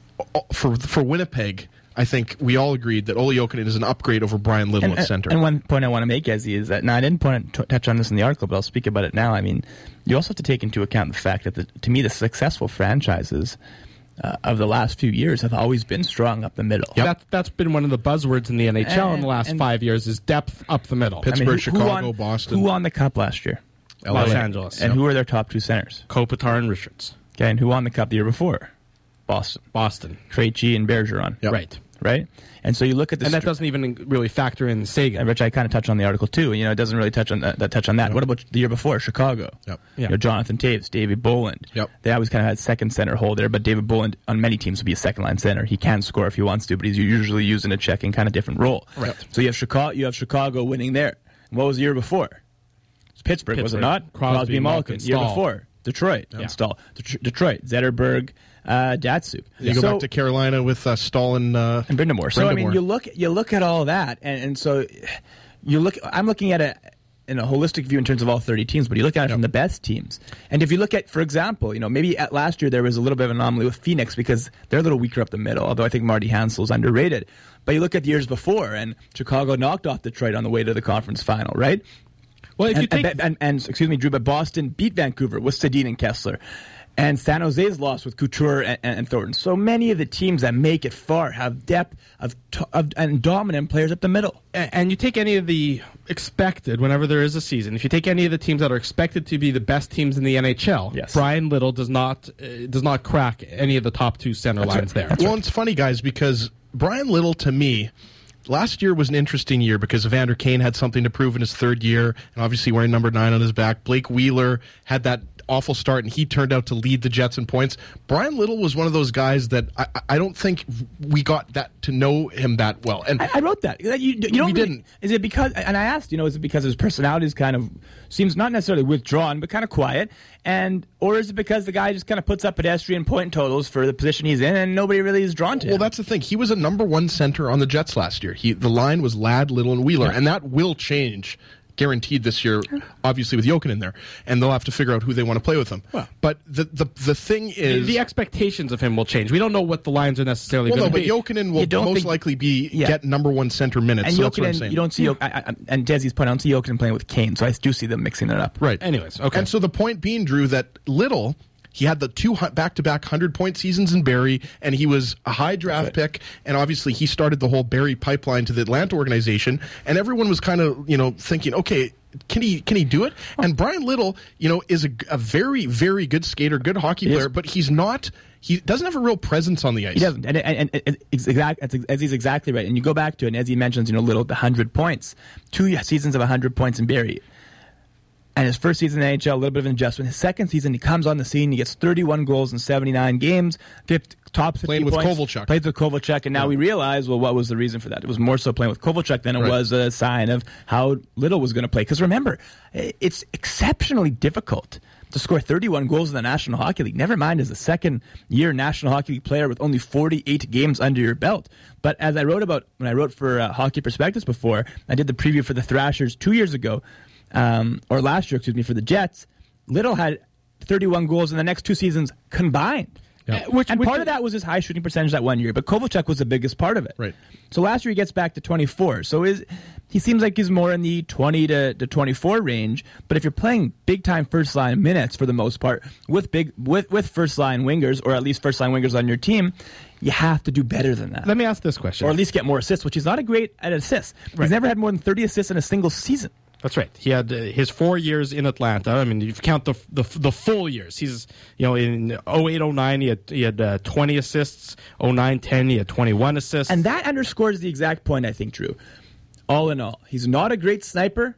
for for Winnipeg, I think we all agreed that Olli Jokinen is an upgrade over Brian Little and, at center. And one point I want to make, Ezzy, is that now I didn't point, t- touch on this in the article, but I'll speak about it now. I mean, you also have to take into account the fact that the, to me the successful franchises Uh, of the last few years have always been strong up the middle. Yep. That, that's been one of the buzzwords in the N H L and, in the last and, five years is depth up the middle. Pittsburgh, I mean, who, Chicago, who won, Boston. Who won the Cup last year? Los L A. Angeles. And yep. who were their top two centers? Kopitar and Richards. Okay, and who won the Cup the year before? Boston. Boston. Krejci and Bergeron. Yep. Right. Right? And so you look at this, and that doesn't even really factor in Sagan, which I kind of touch on the article too. You know, it doesn't really touch on that. that touch on that. Yep. What about the year before, Chicago? Yep. You know, Jonathan Taves, David Boland. Yep. They always kind of had second center hole there, but David Boland on many teams would be a second line center. He can score if he wants to, but he's usually used in a checking kind of different role. Right. So you have Chicago. You have Chicago winning there. And what was the year before? It's Pittsburgh, Pittsburgh, was it not? Crosby, Crosby Malkin. Malkin, Year Stahl. before, Detroit. Yeah. Stahl. Det- Detroit. Zetterberg. Uh, Datsuk. You go so, back to Carolina with uh, Stahl and uh, and Brindamore. So I mean, Brindamore. you look you look at all that, and, and so you look. I'm looking at it in a holistic view in terms of all thirty teams, but you look at it yep. from the best teams. And if you look at, for example, you know, maybe at last year there was a little bit of an anomaly with Phoenix because they're a little weaker up the middle. Although I think Marty Hansel's underrated. But you look at the years before, and Chicago knocked off Detroit on the way to the conference final, right? Well, if and, you take and, and, and excuse me, Drew, but Boston beat Vancouver with Sedin and Kessler. And San Jose's lost with Couture and, and Thornton. So many of the teams that make it far have depth of, of and dominant players up the middle. And you take any of the expected, whenever there is a season, if you take any of the teams that are expected to be the best teams in the N H L, yes. Brian Little does not uh, does not crack any of the top two center That's lines right. there. Well, it's funny, guys, because Brian Little, to me, last year was an interesting year because Evander Kane had something to prove in his third year, and obviously wearing number nine on his back. Blake Wheeler had that awful start, and he turned out to lead the Jets in points. Brian Little was one of those guys that I, I don't think we got that to know him that well. And I, I wrote that. You, you don't we really, didn't. Is it because? And I asked, you know, is it because his personality is kind of seems not necessarily withdrawn, but kind of quiet, and or is it because the guy just kind of puts up pedestrian point totals for the position he's in, and nobody really is drawn to him? Well, that's the thing. He was a number one center on the Jets last year. He the line was Ladd, Little, and Wheeler, Yeah. and that will change. Guaranteed this year, obviously with Jokinen there, and they'll have to figure out who they want to play with him. Well, but the the the thing is, the expectations of him will change. We don't know what the lines are necessarily well, no, going to but be. Jokinen will You don't most think- likely be Yeah. get number one center minutes. and so that's what I'm Jokinen, saying. you don't see, Jok- I, I, and Desi's point, I don't see Jokinen playing with Kane, so I do see them mixing it up. right. Anyways, okay. And so the point being, Drew, that Little. He had the two hu- back-to-back hundred-point seasons in Barrie, and he was a high draft Right. pick. And obviously, he started the whole Barrie pipeline to the Atlanta organization. And everyone was kind of, you know, thinking, okay, can he can he do it? And Brian Little, you know, is a, a very very good skater, good hockey He is. player, but he's not. He doesn't have a real presence on the ice. He doesn't, and, and, and, and it's exact, it's, as he's exactly right. And you go back to it, and as he mentions, you know, Little, the hundred points, two seasons of a hundred points in Barrie. And his first season in the N H L, a little bit of an adjustment. His second season, he comes on the scene. He gets thirty-one goals in seventy-nine games, fifty, top fifty Playing with points. Kovalchuk. Plays with Kovalchuk, and now Yeah. we realize, well, what was the reason for that? It was more so playing with Kovalchuk than it Right. was a sign of how Little was going to play. Because remember, it's exceptionally difficult to score thirty-one goals in the National Hockey League. Never mind as a second-year National Hockey League player with only forty-eight games under your belt. But as I wrote about, when I wrote for uh, Hockey Perspectives before, I did the preview for the Thrashers two years ago, um, or last year, excuse me, for the Jets. Little had thirty-one goals in the next two seasons combined. Yeah. Which- and which- part of that was his high shooting percentage that one year, but Kovalchuk was the biggest part of it. Right. So last year he gets back to twenty-four. So is he seems like he's more in the twenty to, to twenty-four range. But if you're playing big time first line minutes for the most part with big with, with first line wingers, or at least first line wingers on your team, you have to do better than that. Let me ask this question. Or at least get more assists, which he's not a great at assists. Right. He's never had more than thirty assists in a single season. That's right. He had uh, his four years in Atlanta. I mean, if you count the the, the full years, he's, you know, in oh eight oh nine, he had, he had uh, twenty assists. oh nine ten, he had twenty-one assists. And that underscores the exact point, I think, Drew. All in all, he's not a great sniper,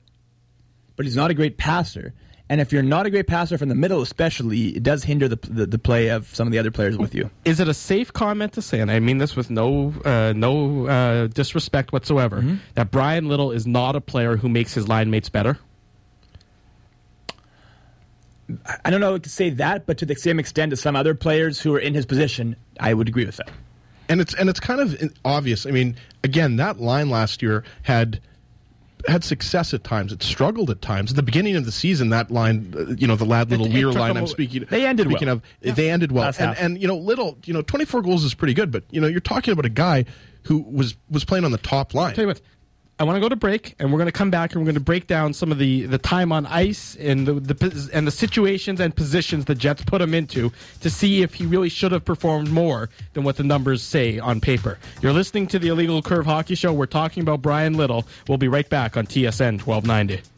but he's not a great passer. And if you're not a great passer from the middle especially, it does hinder the, the, the play of some of the other players with you. Is it a safe comment to say, and I mean this with no uh, no uh, disrespect whatsoever, Mm-hmm. that Brian Little is not a player who makes his line mates better? I don't know if to say that, but to the same extent as some other players who are in his position, I would agree with that. And it's and it's kind of obvious. I mean, again, that line last year had had success at times. It struggled at times. At the beginning of the season, that line, uh, you know, the Lad Little It- it Weir took line. them I'm a- speaking. They ended speaking well. of, they ended well. Last And, half. and you know, Little, you know, twenty-four goals is pretty good. But you know, you're talking about a guy who was was playing on the top line. Tell you what, I want to go to break, and we're going to come back and we're going to break down some of the, the time on ice and the, the pos- and the situations and positions the Jets put him into to see if he really should have performed more than what the numbers say on paper. You're listening to the Illegal Curve Hockey Show. We're talking about Brian Little. We'll be right back on T S N twelve ninety.